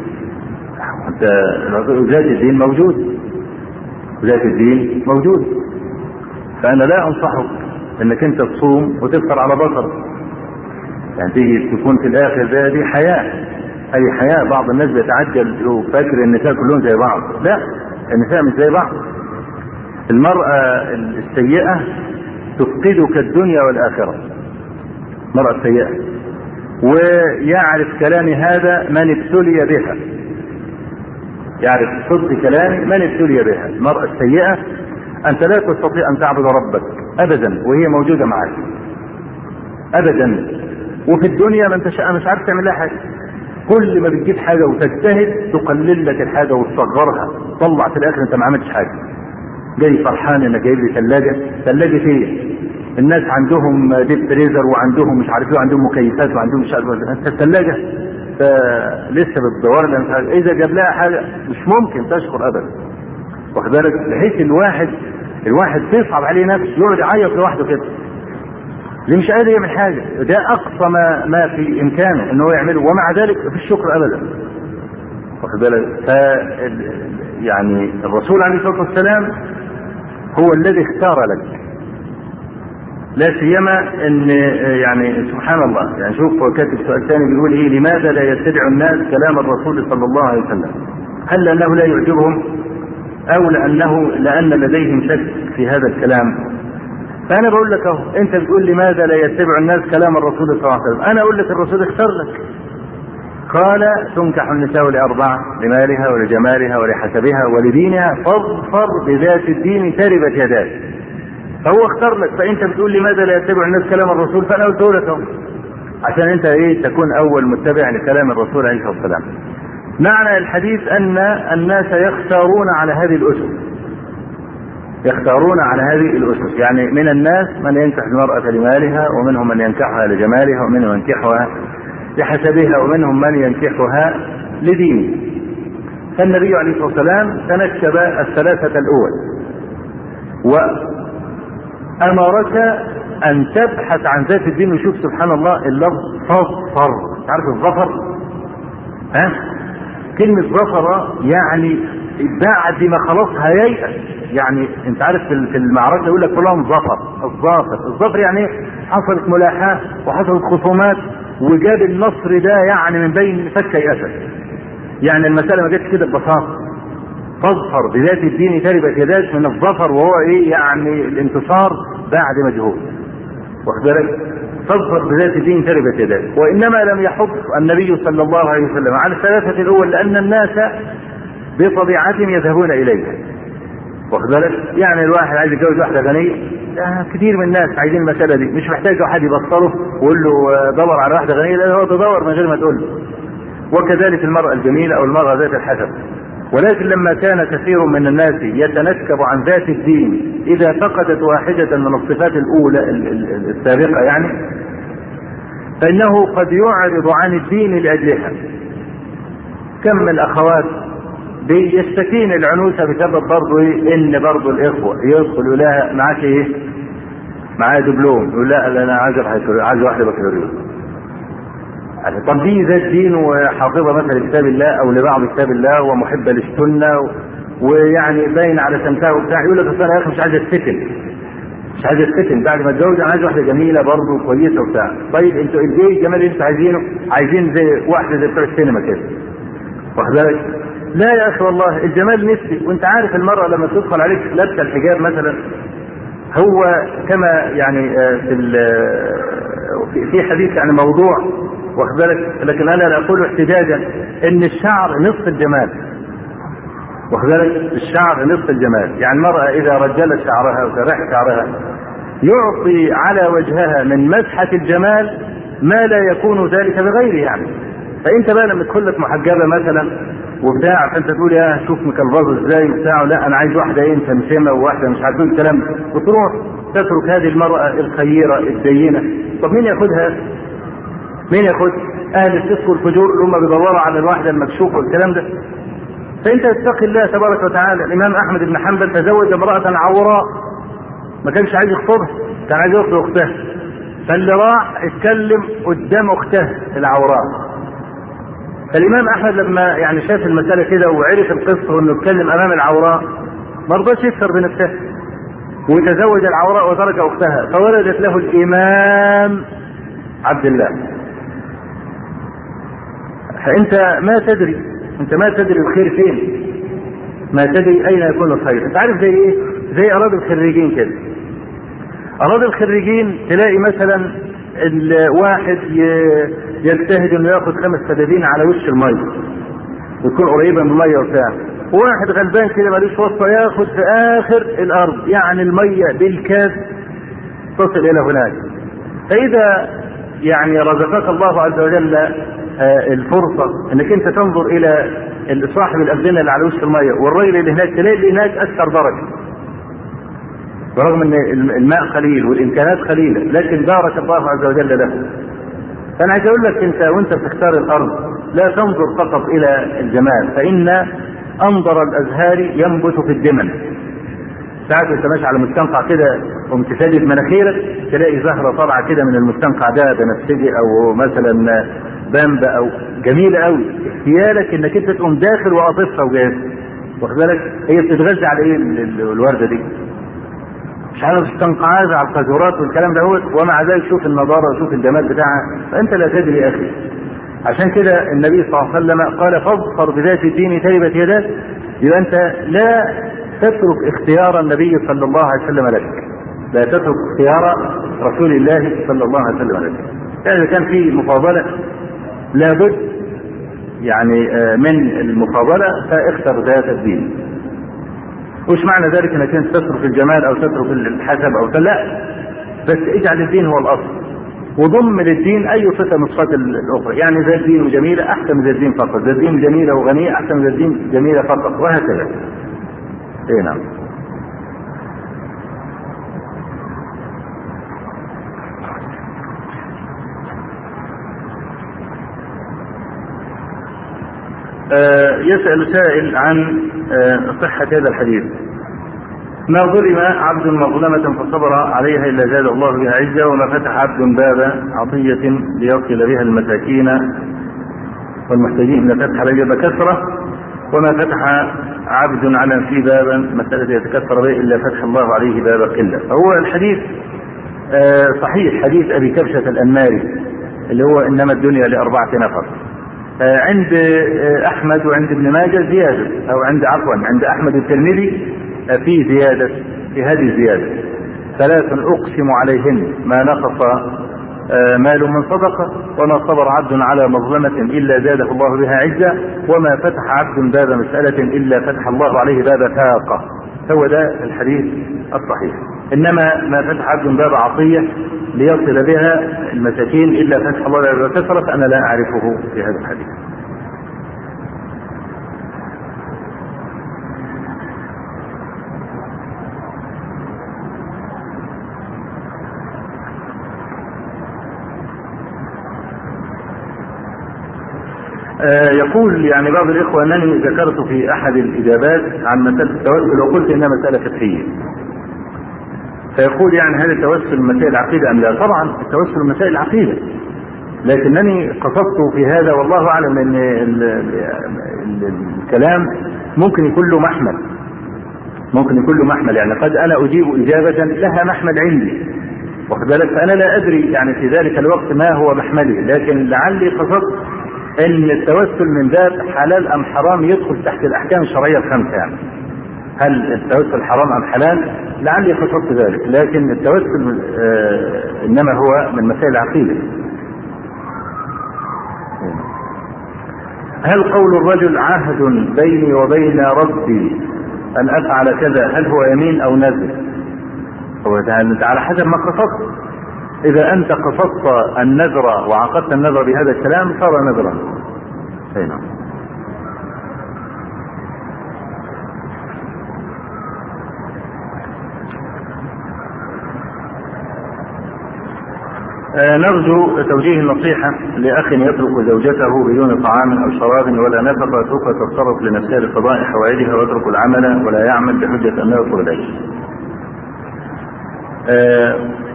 ذات الدين موجود، ذات الدين موجود، فأنا لا أنصحك أنك أنت تصوم وتفطر على بصر، يعني تيجي تكون في الآخر ده دي حياة، أي حياة. بعض الناس بيتعجل وفاكر النساء كلهم زي بعض، لا، النساء مش زي بعض. المرأة السيئة تفقدك الدنيا والآخرة، المرأة السيئة، ويعرف كلامي هذا من ابتلي بها، يعرف صدق كلامي من ابتلي بها. المرأة السيئة أنت لا تستطيع أن تعبد ربك أبدا وهي موجودة معك أبدا، وفي الدنيا ما انت مش عارف تعمل لها حاجة، كل ما بتجيب حاجة وتجتهد تقلل لك الحاجة وتصغرها، طلع في الآخر أنت ما عملتش حاجة. جاي فرحان إنك جايب لي ثلاجة، ثلاجة إيه؟ الناس عندهم ديب فريزر وعندهم مش عارف ايه وعندهم مكيفات وعندهم مش عارف ايه، انت الثلاجة فلسه بتدور. إذا جاب لها حاجة مش ممكن تشكر أبدا، واخد بالك؟ بحيث الواحد الواحد تصعب عليه نفسه يقعد يعيط لوحده كده، اللي مش قادر يعمل حاجة، ده أقصى ما ما في إمكانه إنه يعمله، ومع ذلك في الشكر أبدا، واخد بالك؟ ف يعني الرسول عليه الصلاة والسلام هو الذي اختار لك، لا سيما ان يعني سبحان الله، يعني شوف كاتب سؤال ثاني بيقول ايه: لماذا لا يتبع الناس كلام الرسول صلى الله عليه وسلم؟ هل لانه لا يعجبهم او لانه لان لديهم شك في هذا الكلام؟ فأنا بقول لك أهو، أنت بتقول لماذا لا يتبع الناس كلام الرسول صلى الله عليه وسلم؟ أنا أقول لك الرسول اختار لك، قال تنكح النساء لأربعة: لمالها ولجمالها ولحسبها ولدينها فاظفر بذات الدين تربت يداك. فهو اختار لك، فأنت بتقول لماذا لا يتبع الناس كلام الرسول؟ فأنا قلت لك أهو عشان أنت إيه تكون أول متبع لكلام الرسول عليه الصلاة والسلام. معنى الحديث أن الناس يختارون على هذه الأسس، يختارون على هذه الأسس، يعني من الناس من ينكح المرأة لمالها، ومنهم من ينكحها لجمالها، ومنهم من ينكحها لحسبها، ومنهم من ينكحها لدينه. فالنبي عليه الصلاة والسلام تنكب الثلاثة الأول، وأمرك أن تبحث عن ذات الدين. وشوف سبحان الله اللفظ فاظفر، تعرف الظفر؟ ها؟ كلمة ظفر يعني بعد ما خلاص هييأس، يعني انت عارف في المعركة يقول لك فلان ظفر. الظافر الظفر يعني حصلت ملاحاة وحصلت خصومات وجاب النصر ده يعني من بين فكي أسد، يعني المسألة ما جاتش كده ببساطة. تظفر بذات الدين تربت يداك من الظفر، وهو ايه يعني الانتصار بعد مجهود، واخد بالك؟ تظفر بذات الدين تربت يداك. وإنما لم يحض النبي صلى الله عليه وسلم على الثلاثة الأول لأن الناس بطبيعتهم يذهبون إليها، واخد بالك؟ يعني الواحد عايز يتجوز واحدة غنية، كثير من الناس عايزين المسألة دي، مش محتاج واحد يبصره ويقول له دور على واحدة غنية، لا هو تدور من غير ما تقول له. وكذلك المرأة الجميلة أو المرأة ذات الحسب. ولكن لما كان كثير من الناس يتنكب عن ذات الدين إذا فقدت واحدة من الصفات الأولى السابقة يعني، فإنه قد يعرض عن الدين لأجلها. كم من الأخوات بيستكين العنوسة بسبب برضه إيه؟ إن برضه الإخوة يدخلوا لها معاك إيه؟ معاه دبلوم، يقول لا أنا عايز عايز واحدة بكالوريوس. طب دي ذات دين وحافظة مثلا كتاب الله أو لبعض كتاب الله ومحبة للسنة ويعني باين على سمتها وبتاع، يقول لك أنا يا أخي مش عايز أتفتن، مش عايز أتفتن بعد ما أتجوز، أنا عايز واحدة جميلة برضه كويسة وبتاع. طيب أنتوا إيه الجمال اللي أنتوا عايزينه؟ عايزين زي واحدة زي بتوع السينما كده، واخد بالك؟ لا يا أخي والله الجمال نفسي. وأنت عارف المرأة لما تدخل عليك لابسة الحجاب مثلا، هو كما يعني في في حديث يعني موضوع، واخد بالك؟ لكن انا لا اقول احتجاجا ان الشعر نصف الجمال، واخد بالك؟ الشعر نصف الجمال. يعني المرأة اذا رجلت شعرها وسرحت شعرها يعطي على وجهها من مسحة الجمال ما لا يكون ذلك بغيره يعني. فانت بقى لما تدخل لك محجبة مثلا وبتاع، فانت تقول يا شوف مكلبظ ازاي وبتاع، لا انا عايز واحدة ايه مسمسمة وواحدة مش عارفين الكلام، وتروح تترك هذه المرأة الخيرة الدينة. طب مين ياخدها؟ مين ياخد؟ اهل الفسق والفجور اللي هم بيدوروا على الواحده المكشوفه والكلام ده. فانت تتقي الله تبارك وتعالى. الامام احمد بن حنبل تزوج امراه عوراء، ما كانش عايز يخطبها، كان عايز يخطب اختها، فاللي راح اتكلم قدام اختها العوراء. فالامام احمد لما يعني شاف المساله كده وعرف القصه وانه اتكلم امام العوراء ما رضاش يكثر بنفسه وتزوج العوراء وترك اختها، فولدت له الامام عبد الله. فانت ما تدري، انت ما تدري الخير فين، ما تدري اين يكون الخير. انت عارف زي ايه؟ زي اراضي الخريجين كده. اراضي الخريجين تلاقي مثلا الواحد يجتهد انه ياخد خمس فدادين على وش الميه وتكون قريبه من الميه وبتاع، وواحد غلبان كده مالوش واسطه ياخد في اخر الارض، يعني الميه بالكاد تصل الى هناك. فاذا يعني رزقك الله عز وجل الفرصة انك انت تنظر الى صاحب الابدنة اللي على وش المية والرجل اللي هناك، تلاقي اللي هناك اكثر درجة برغم ان الماء قليل والامكانات قليلة، لكن بارك الله عز وجل له. فانا عايز اقول لك انت وانت بتختار الارض لا تنظر فقط الى الجمال، فان انظر الازهار ينبت في الدمن. ساعات انت ماشي على مستنقع كده ومتسدد مناخيرك تلاقي زهرة طالعة كده من المستنقع ده بنفسجي او مثلا بامبا او جميله قوي، احتيالك انك انت تقوم داخل وقاطفها وجاهز، واخد بالك؟ هي بتتغذى على ايه الورده دي؟ مش عارف تستنقعها على القاذورات والكلام ده، ومع ذلك شوف النضاره وشوف الجمال بتاعها. فانت لا تدري يا اخي. عشان كده النبي صلى الله عليه وسلم قال فاظفر بذات الدين تربت يداك. يبقى انت لا تترك اختيار النبي صلى الله عليه وسلم لك، لا تترك اختيار رسول الله صلى الله عليه وسلم. يعني إذا كان في مفاضلة لابد يعني من المفاضلة فاختر ذات الدين. وش معنى ذلك انك انت تترك الجمال او تترك الحسب او لا، بس اجعل الدين هو الاصل وضم للدين اي صفه من الصفات الاخرى. يعني ذا الدين جميله احسن من ذا الدين فقط، ذا الدين جميله وغنيه احسن من ذا الدين جميله فقط، وهكذا. اي نعم. آه يسأل سائل عن آه صحة هذا الحديث: ما ظلم عبد مظلمة فصبر عليها إلا زاد الله بها عزة، وما فتح عبد باب عطية ليصل بها المساكين والمحتاجين إلا فتح باب كثرة، وما فتح عبد على في بابا مسألة يتكثر به إلا فتح الله عليه باب قلة. فهو الحديث آه صحيح، حديث أبي كبشة الأنماري اللي هو إنما الدنيا لأربعة نفر. عند أحمد وعند ابن ماجه زيادة، أو عند عفوا عند أحمد الترمذي في زيادة، في هذه الزيادة: ثلاث أقسم عليهن ما نقص مال من صدقة، وما صبر عبد على مظلمة إلا زاده الله بها عزة، وما فتح عبد باب مسألة إلا فتح الله عليه باب فاقة. هو ده الحديث الصحيح. إنما ما فتح عبد باب عطية ليصل بها المساكين إلا فتح الله باب كثرة فأنا لا أعرفه في هذا الحديث. آه يقول يعني بعض الإخوة أنني ذكرت في أحد الإجابات عن مسألة التوسل وقلت إنها مسألة فقهية، فيقول يعني هل التوسل مسائل العقيدة أم لا؟ طبعا التوسل مسائل العقيدة، لكنني قصدت في هذا والله أعلم أن الكلام ممكن يكون له محمل، ممكن يكون له محمل. يعني قد أنا أجيب إجابة لها محمل عندي، واخد بالك، فأنا لا أدري يعني في ذلك الوقت ما هو محملي، لكن لعلي قصدت ان التوسل من باب حلال ام حرام يدخل تحت الاحكام الشرعيه الخمسه. يعني هل التوسل حرام ام حلال؟ لعلي قصدت ذلك، لكن التوسل آه انما هو من مسائل العقيده. هل قول الرجل عهد بيني وبين ربي ان افعل كذا هل هو يمين او نذر؟ هو على حسب ما قصدت. إذا أنت قصدت النذر وعقدت النذر بهذا الكلام صار نذرا. أي نعم. آه نرجو توجيه النصيحة لأخ يترك زوجته بدون طعام أو شراب ولا نفقة، سوف تتصرف لنفسها لقضاء حوائجها ويترك العمل ولا يعمل بحجة أنه يطلب العيش. آه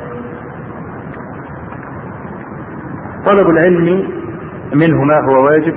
طلب العلم منه ما هو واجب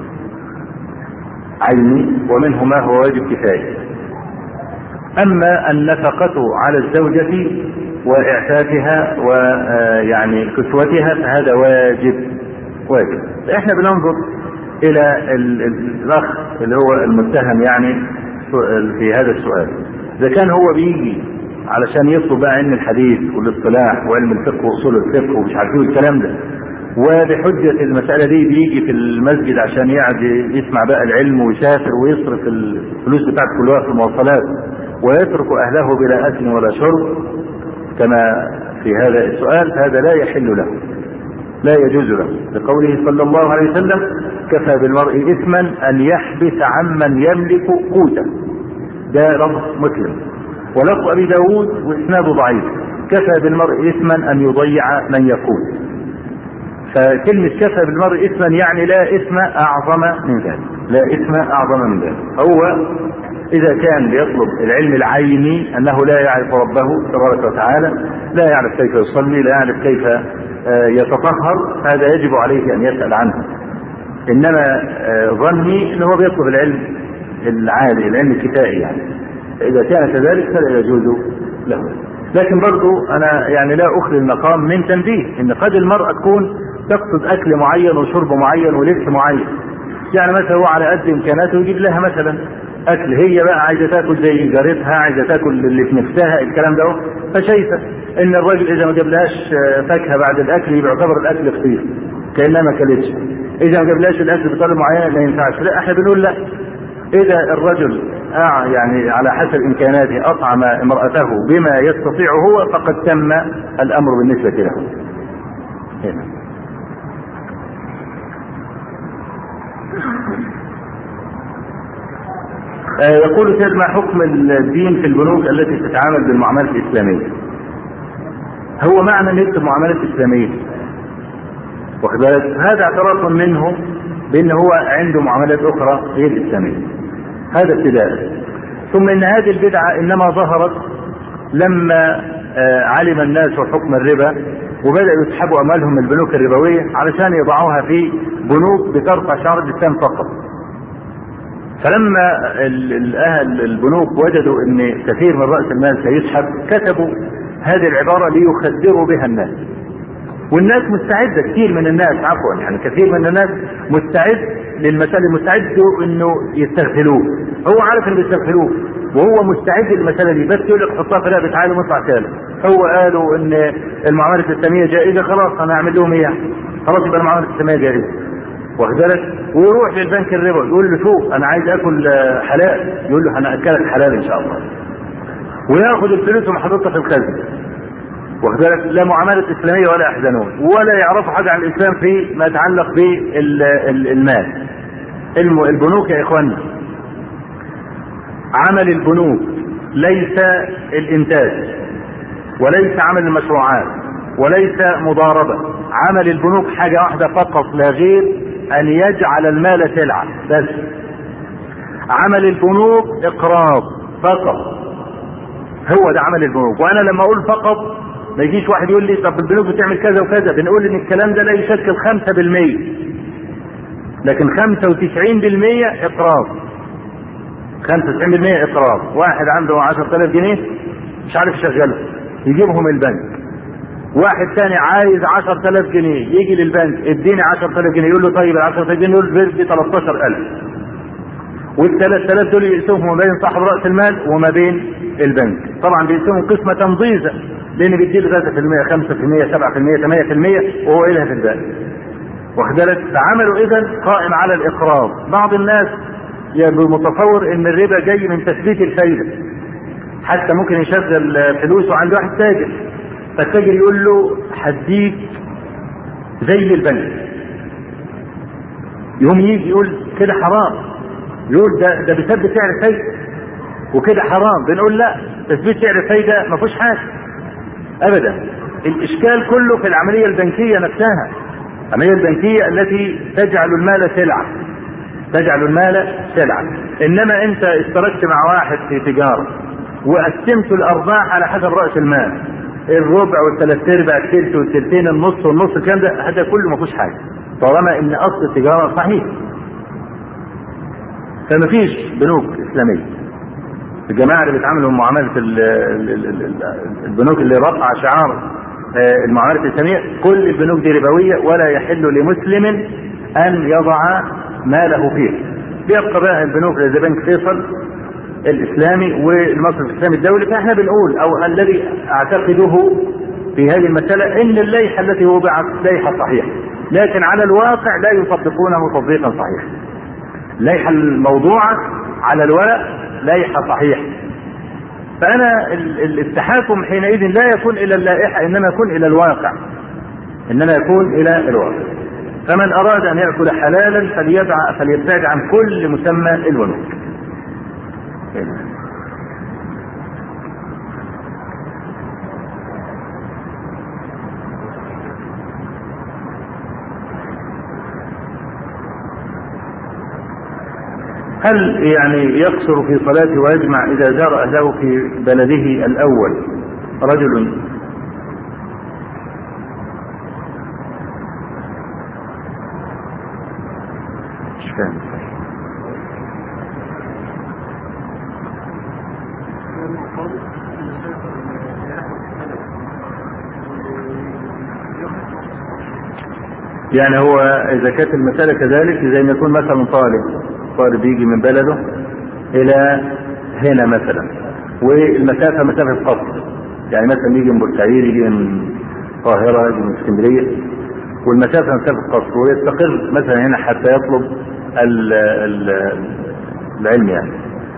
عيني ومنه ما هو واجب كفاية. أما النفقة على الزوجة وإعفافها ويعني كسوتها فهذا واجب واجب. احنا بننظر إلى الأخ اللي هو المتهم يعني في هذا السؤال، إذا كان هو بيجي علشان يطلب بقى علم الحديث والاصطلاح وعلم الفقه وأصول الفقه ومش عارف ايه الكلام ده، وبحجة المسألة دي بيجي في المسجد عشان يقعد يسمع بقى العلم ويسافر ويصرف الفلوس بتاعت كل وقت في المواصلات ويترك أهله بلا أكل ولا شرب كما في هذا السؤال، فهذا لا يحل له، لا يجوز له، لقوله صلى الله عليه وسلم: كفى بالمرء إثما أن يحبس عمن يملك قوته. ده لفظ مسلم، ولفظ أبي داود وإسناده ضعيف: كفى بالمرء إثما أن يضيع من يقوت. فكلمة كفى بالمرء إثما يعني لا إثم أعظم من ذلك، لا إثم أعظم من ذلك. هو إذا كان بيطلب العلم العيني أنه لا يعرف ربه تبارك وتعالى، لا يعرف كيف يصلي، لا يعرف كيف يتطهر، هذا يجب عليه أن يسأل عنه. إنما ظني أنه بيطلب العلم العادي، العلم الكفائي يعني، إذا كان كذلك فلا يجوز له. لكن برضو أنا يعني لا أخلي المقام من تنبيه إن قد المرأة تكون تقصد أكل معين وشرب معين ولبس معين، يعني مثلا هو على قد إمكاناته يجيب لها مثلا اكل، هي بقى عايزه تاكل زي جارتها، عايزه تاكل اللي في نفسها الكلام ده، فشايفه ان الراجل اذا ما جابلهاش فاكهه بعد الاكل يبقى يعتبر الاكل فطير كانها ما اكلتش، اذا ما جابلهاش الاكل بطريقه معينه ما ينفعش. لا، احنا بنقول لا، اذا الرجل آه يعني على حسب امكاناته اطعم امراته بما يستطيع هو فقد تم الامر بالنسبه له. هنا. آه يقول سيد: ما حكم الدين في البنوك التي تتعامل بالمعاملات الاسلاميه؟ هو معنى ان يكتب معاملات اسلاميه، واخد بالك؟ هذا اعتراف منه بان هو عنده معاملات اخرى غير اسلاميه، هذا ابتداء. ثم ان هذه البدعه انما ظهرت لما آه علم الناس حكم الربا وبداوا يسحبوا اموالهم من البنوك الربويه علشان يضعوها في بنوك بترفع شعار الاسلام فقط. فلما الاهل البنوك وجدوا ان كثير من راس المال سيسحب كتبوا هذه العباره ليخدروا بها الناس، والناس مستعده، كثير من الناس عفوا يعني كثير من الناس مستعد للمساله، مستعد انه يستغفلوه، هو عارف انه بيستغفلوه وهو مستعد للمساله دي، بس يقول لك حطها في رقبه تعالوا نطلع ثالث. هو قالوا ان المعاملات الاسلاميه جائزه، خلاص انا هعمل لهم اياها، خلاص يبقى المعاملات الاسلاميه جائزه، واخد بالك؟ ويروح للبنك الربا يقول له شوف انا عايز اكل حلال، يقول له هناكلك حلال ان شاء الله، وياخذ الفلوس ومحطوطها في الخزنه، واخد بالك؟ لا معامله اسلاميه ولا يحزنون ولا يعرفوا حاجه عن الاسلام في ما يتعلق بالمال. البنوك يا اخواننا، عمل البنوك ليس الانتاج وليس عمل المشروعات وليس مضاربه، عمل البنوك حاجه واحده فقط لا غير، ان يجعل المال سلعه بس. عمل البنوك اقراض فقط، هو ده عمل البنوك. وانا لما اقول فقط ما يجيش واحد يقول لي طب البنوك بتعمل كذا وكذا، بنقول ان الكلام ده لا يشكل خمسة بالمية، لكن خمسة وتسعين بالمية اقراض، خمسة وتسعين بالمية اقراض. واحد عنده عشرة آلاف جنيه مش عارف يشغله يجيبهم البنك، واحد ثاني عايز عشرة آلاف جنيه يجي للبنك اديني عشرة آلاف جنيه، يقول له طيب ال عشرة آلاف جنيه دول بدي ثلاثة عشر ألف، وال ثلاثة آلاف دول يقسمهم ما بين صاحب راس المال وما بين البنك. طبعا بيقسمهم قسمه ضيزه لان بيدي له ثلاثة بالمية خمسة بالمية سبعة بالمية ثمانية بالمية وهو إلها في البنك، واخد بالك؟ فعملوا اذا قائم على الاقراض. بعض الناس يبقى متصور ان الربا جاي من تثبيت الفايده، حتى ممكن يشغل فلوسه عند واحد تاجر، فالتاجر يقول له هديك زي البنك، يوم يجي يقول كده حرام، يقول ده ده بيثبت سعر الفايده وكده حرام. بنقول لا، تثبيت سعر الفايده ما فيهوش حاجه ابدا، الاشكال كله في العمليه البنكيه نفسها، العمليه البنكيه التي تجعل المال سلعه، تجعل المال سلعه. انما انت اشتركت مع واحد في تجاره وقسمت الارباح على حسب راس المال، الربع والثلاث ارباع الثلث والثلثين النص والنص، الكلام ده هذا كله ما فيهوش حاجه طالما ان اصل التجاره صحيح. فما فيش بنوك اسلاميه. الجماعه اللي بيتعاملوا معامله البنوك اللي رفع شعار المعاملات الاسلاميه، كل البنوك دي ربويه ولا يحل لمسلم ان يضع ماله فيه. بيبقى بقى البنوك زي بنك فيصل الاسلامي والمصرف الاسلامي الدولي. فاحنا بنقول او الذي اعتقده في هذه المساله ان اللائحه التي وضعت لائحه صحيحه، لكن على الواقع لا يطبقونه تطبيقا صحيحا. اللائحه الموضوعه على الورق لائحه صحيحه، فانا التحاكم حينئذ لا يكون الى اللائحه انما يكون الى الواقع، انما يكون الى الواقع. فمن اراد ان ياكل حلالا فليبع فليبتعد عن كل مسمى البنوك. هل يعني يقصر في صلاته ويجمع إذا زار أهله في بلده الأول رجل مش فاهم؟ يعني هو إذا كانت المسألة كذلك، إذا يكون مثلا طالب طالب يجي من بلده إلى هنا مثلا، والمسافة مسافة قصر، يعني مثلا يجي من بورسعيد، يجي من القاهرة، يجي من اسكندرية، والمسافة مسافة قصر، ويستقر مثلا هنا حتى يطلب ال ال العلم يعني.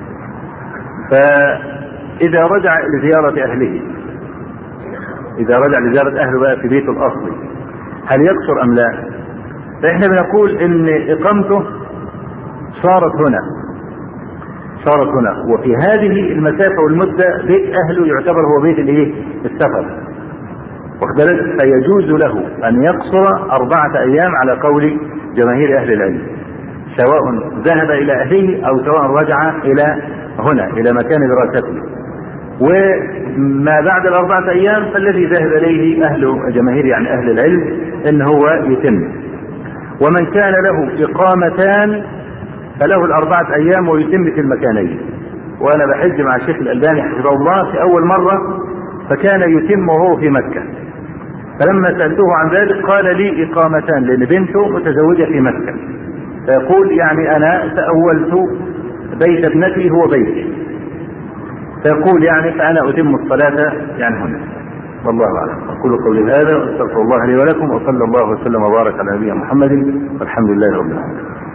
فإذا رجع لزيارة أهله، إذا رجع لزيارة أهله بقى في بيته الأصلي، هل يقصر أم لا؟ فإحنا بنقول إن إقامته صارت هنا، صارت هنا، وفي هذه المسافة والمدة بيت أهله يعتبر هو بيت الإيه؟ السفر، واختلف، فيجوز له أن يقصر أربعة أيام على قول جماهير أهل العلم، سواء ذهب إلى أهله أو سواء رجع إلى هنا إلى مكان دراسته. وما بعد الأربعة أيام فالذي ذهب إليه أهل جماهير يعني أهل العلم إن هو يتم. ومن كان له إقامتان فله الأربعة أيام ويتم في المكانين. وأنا بحج مع الشيخ الألباني حفظه الله في أول مرة، فكان يتم وهو في مكة، فلما سألته عن ذلك قال لي إقامتان، لأن بنته متزوجة في مكة، فيقول يعني أنا تأولت بيت ابنتي هو بيتي، فيقول يعني فأنا أتم الصلاة يعني هنا. والله أعلم. أقول قولي هذا وأستغفر الله لي ولكم، وصلى الله وسلم وبارك على نبينا محمد والحمد لله رب العالمين.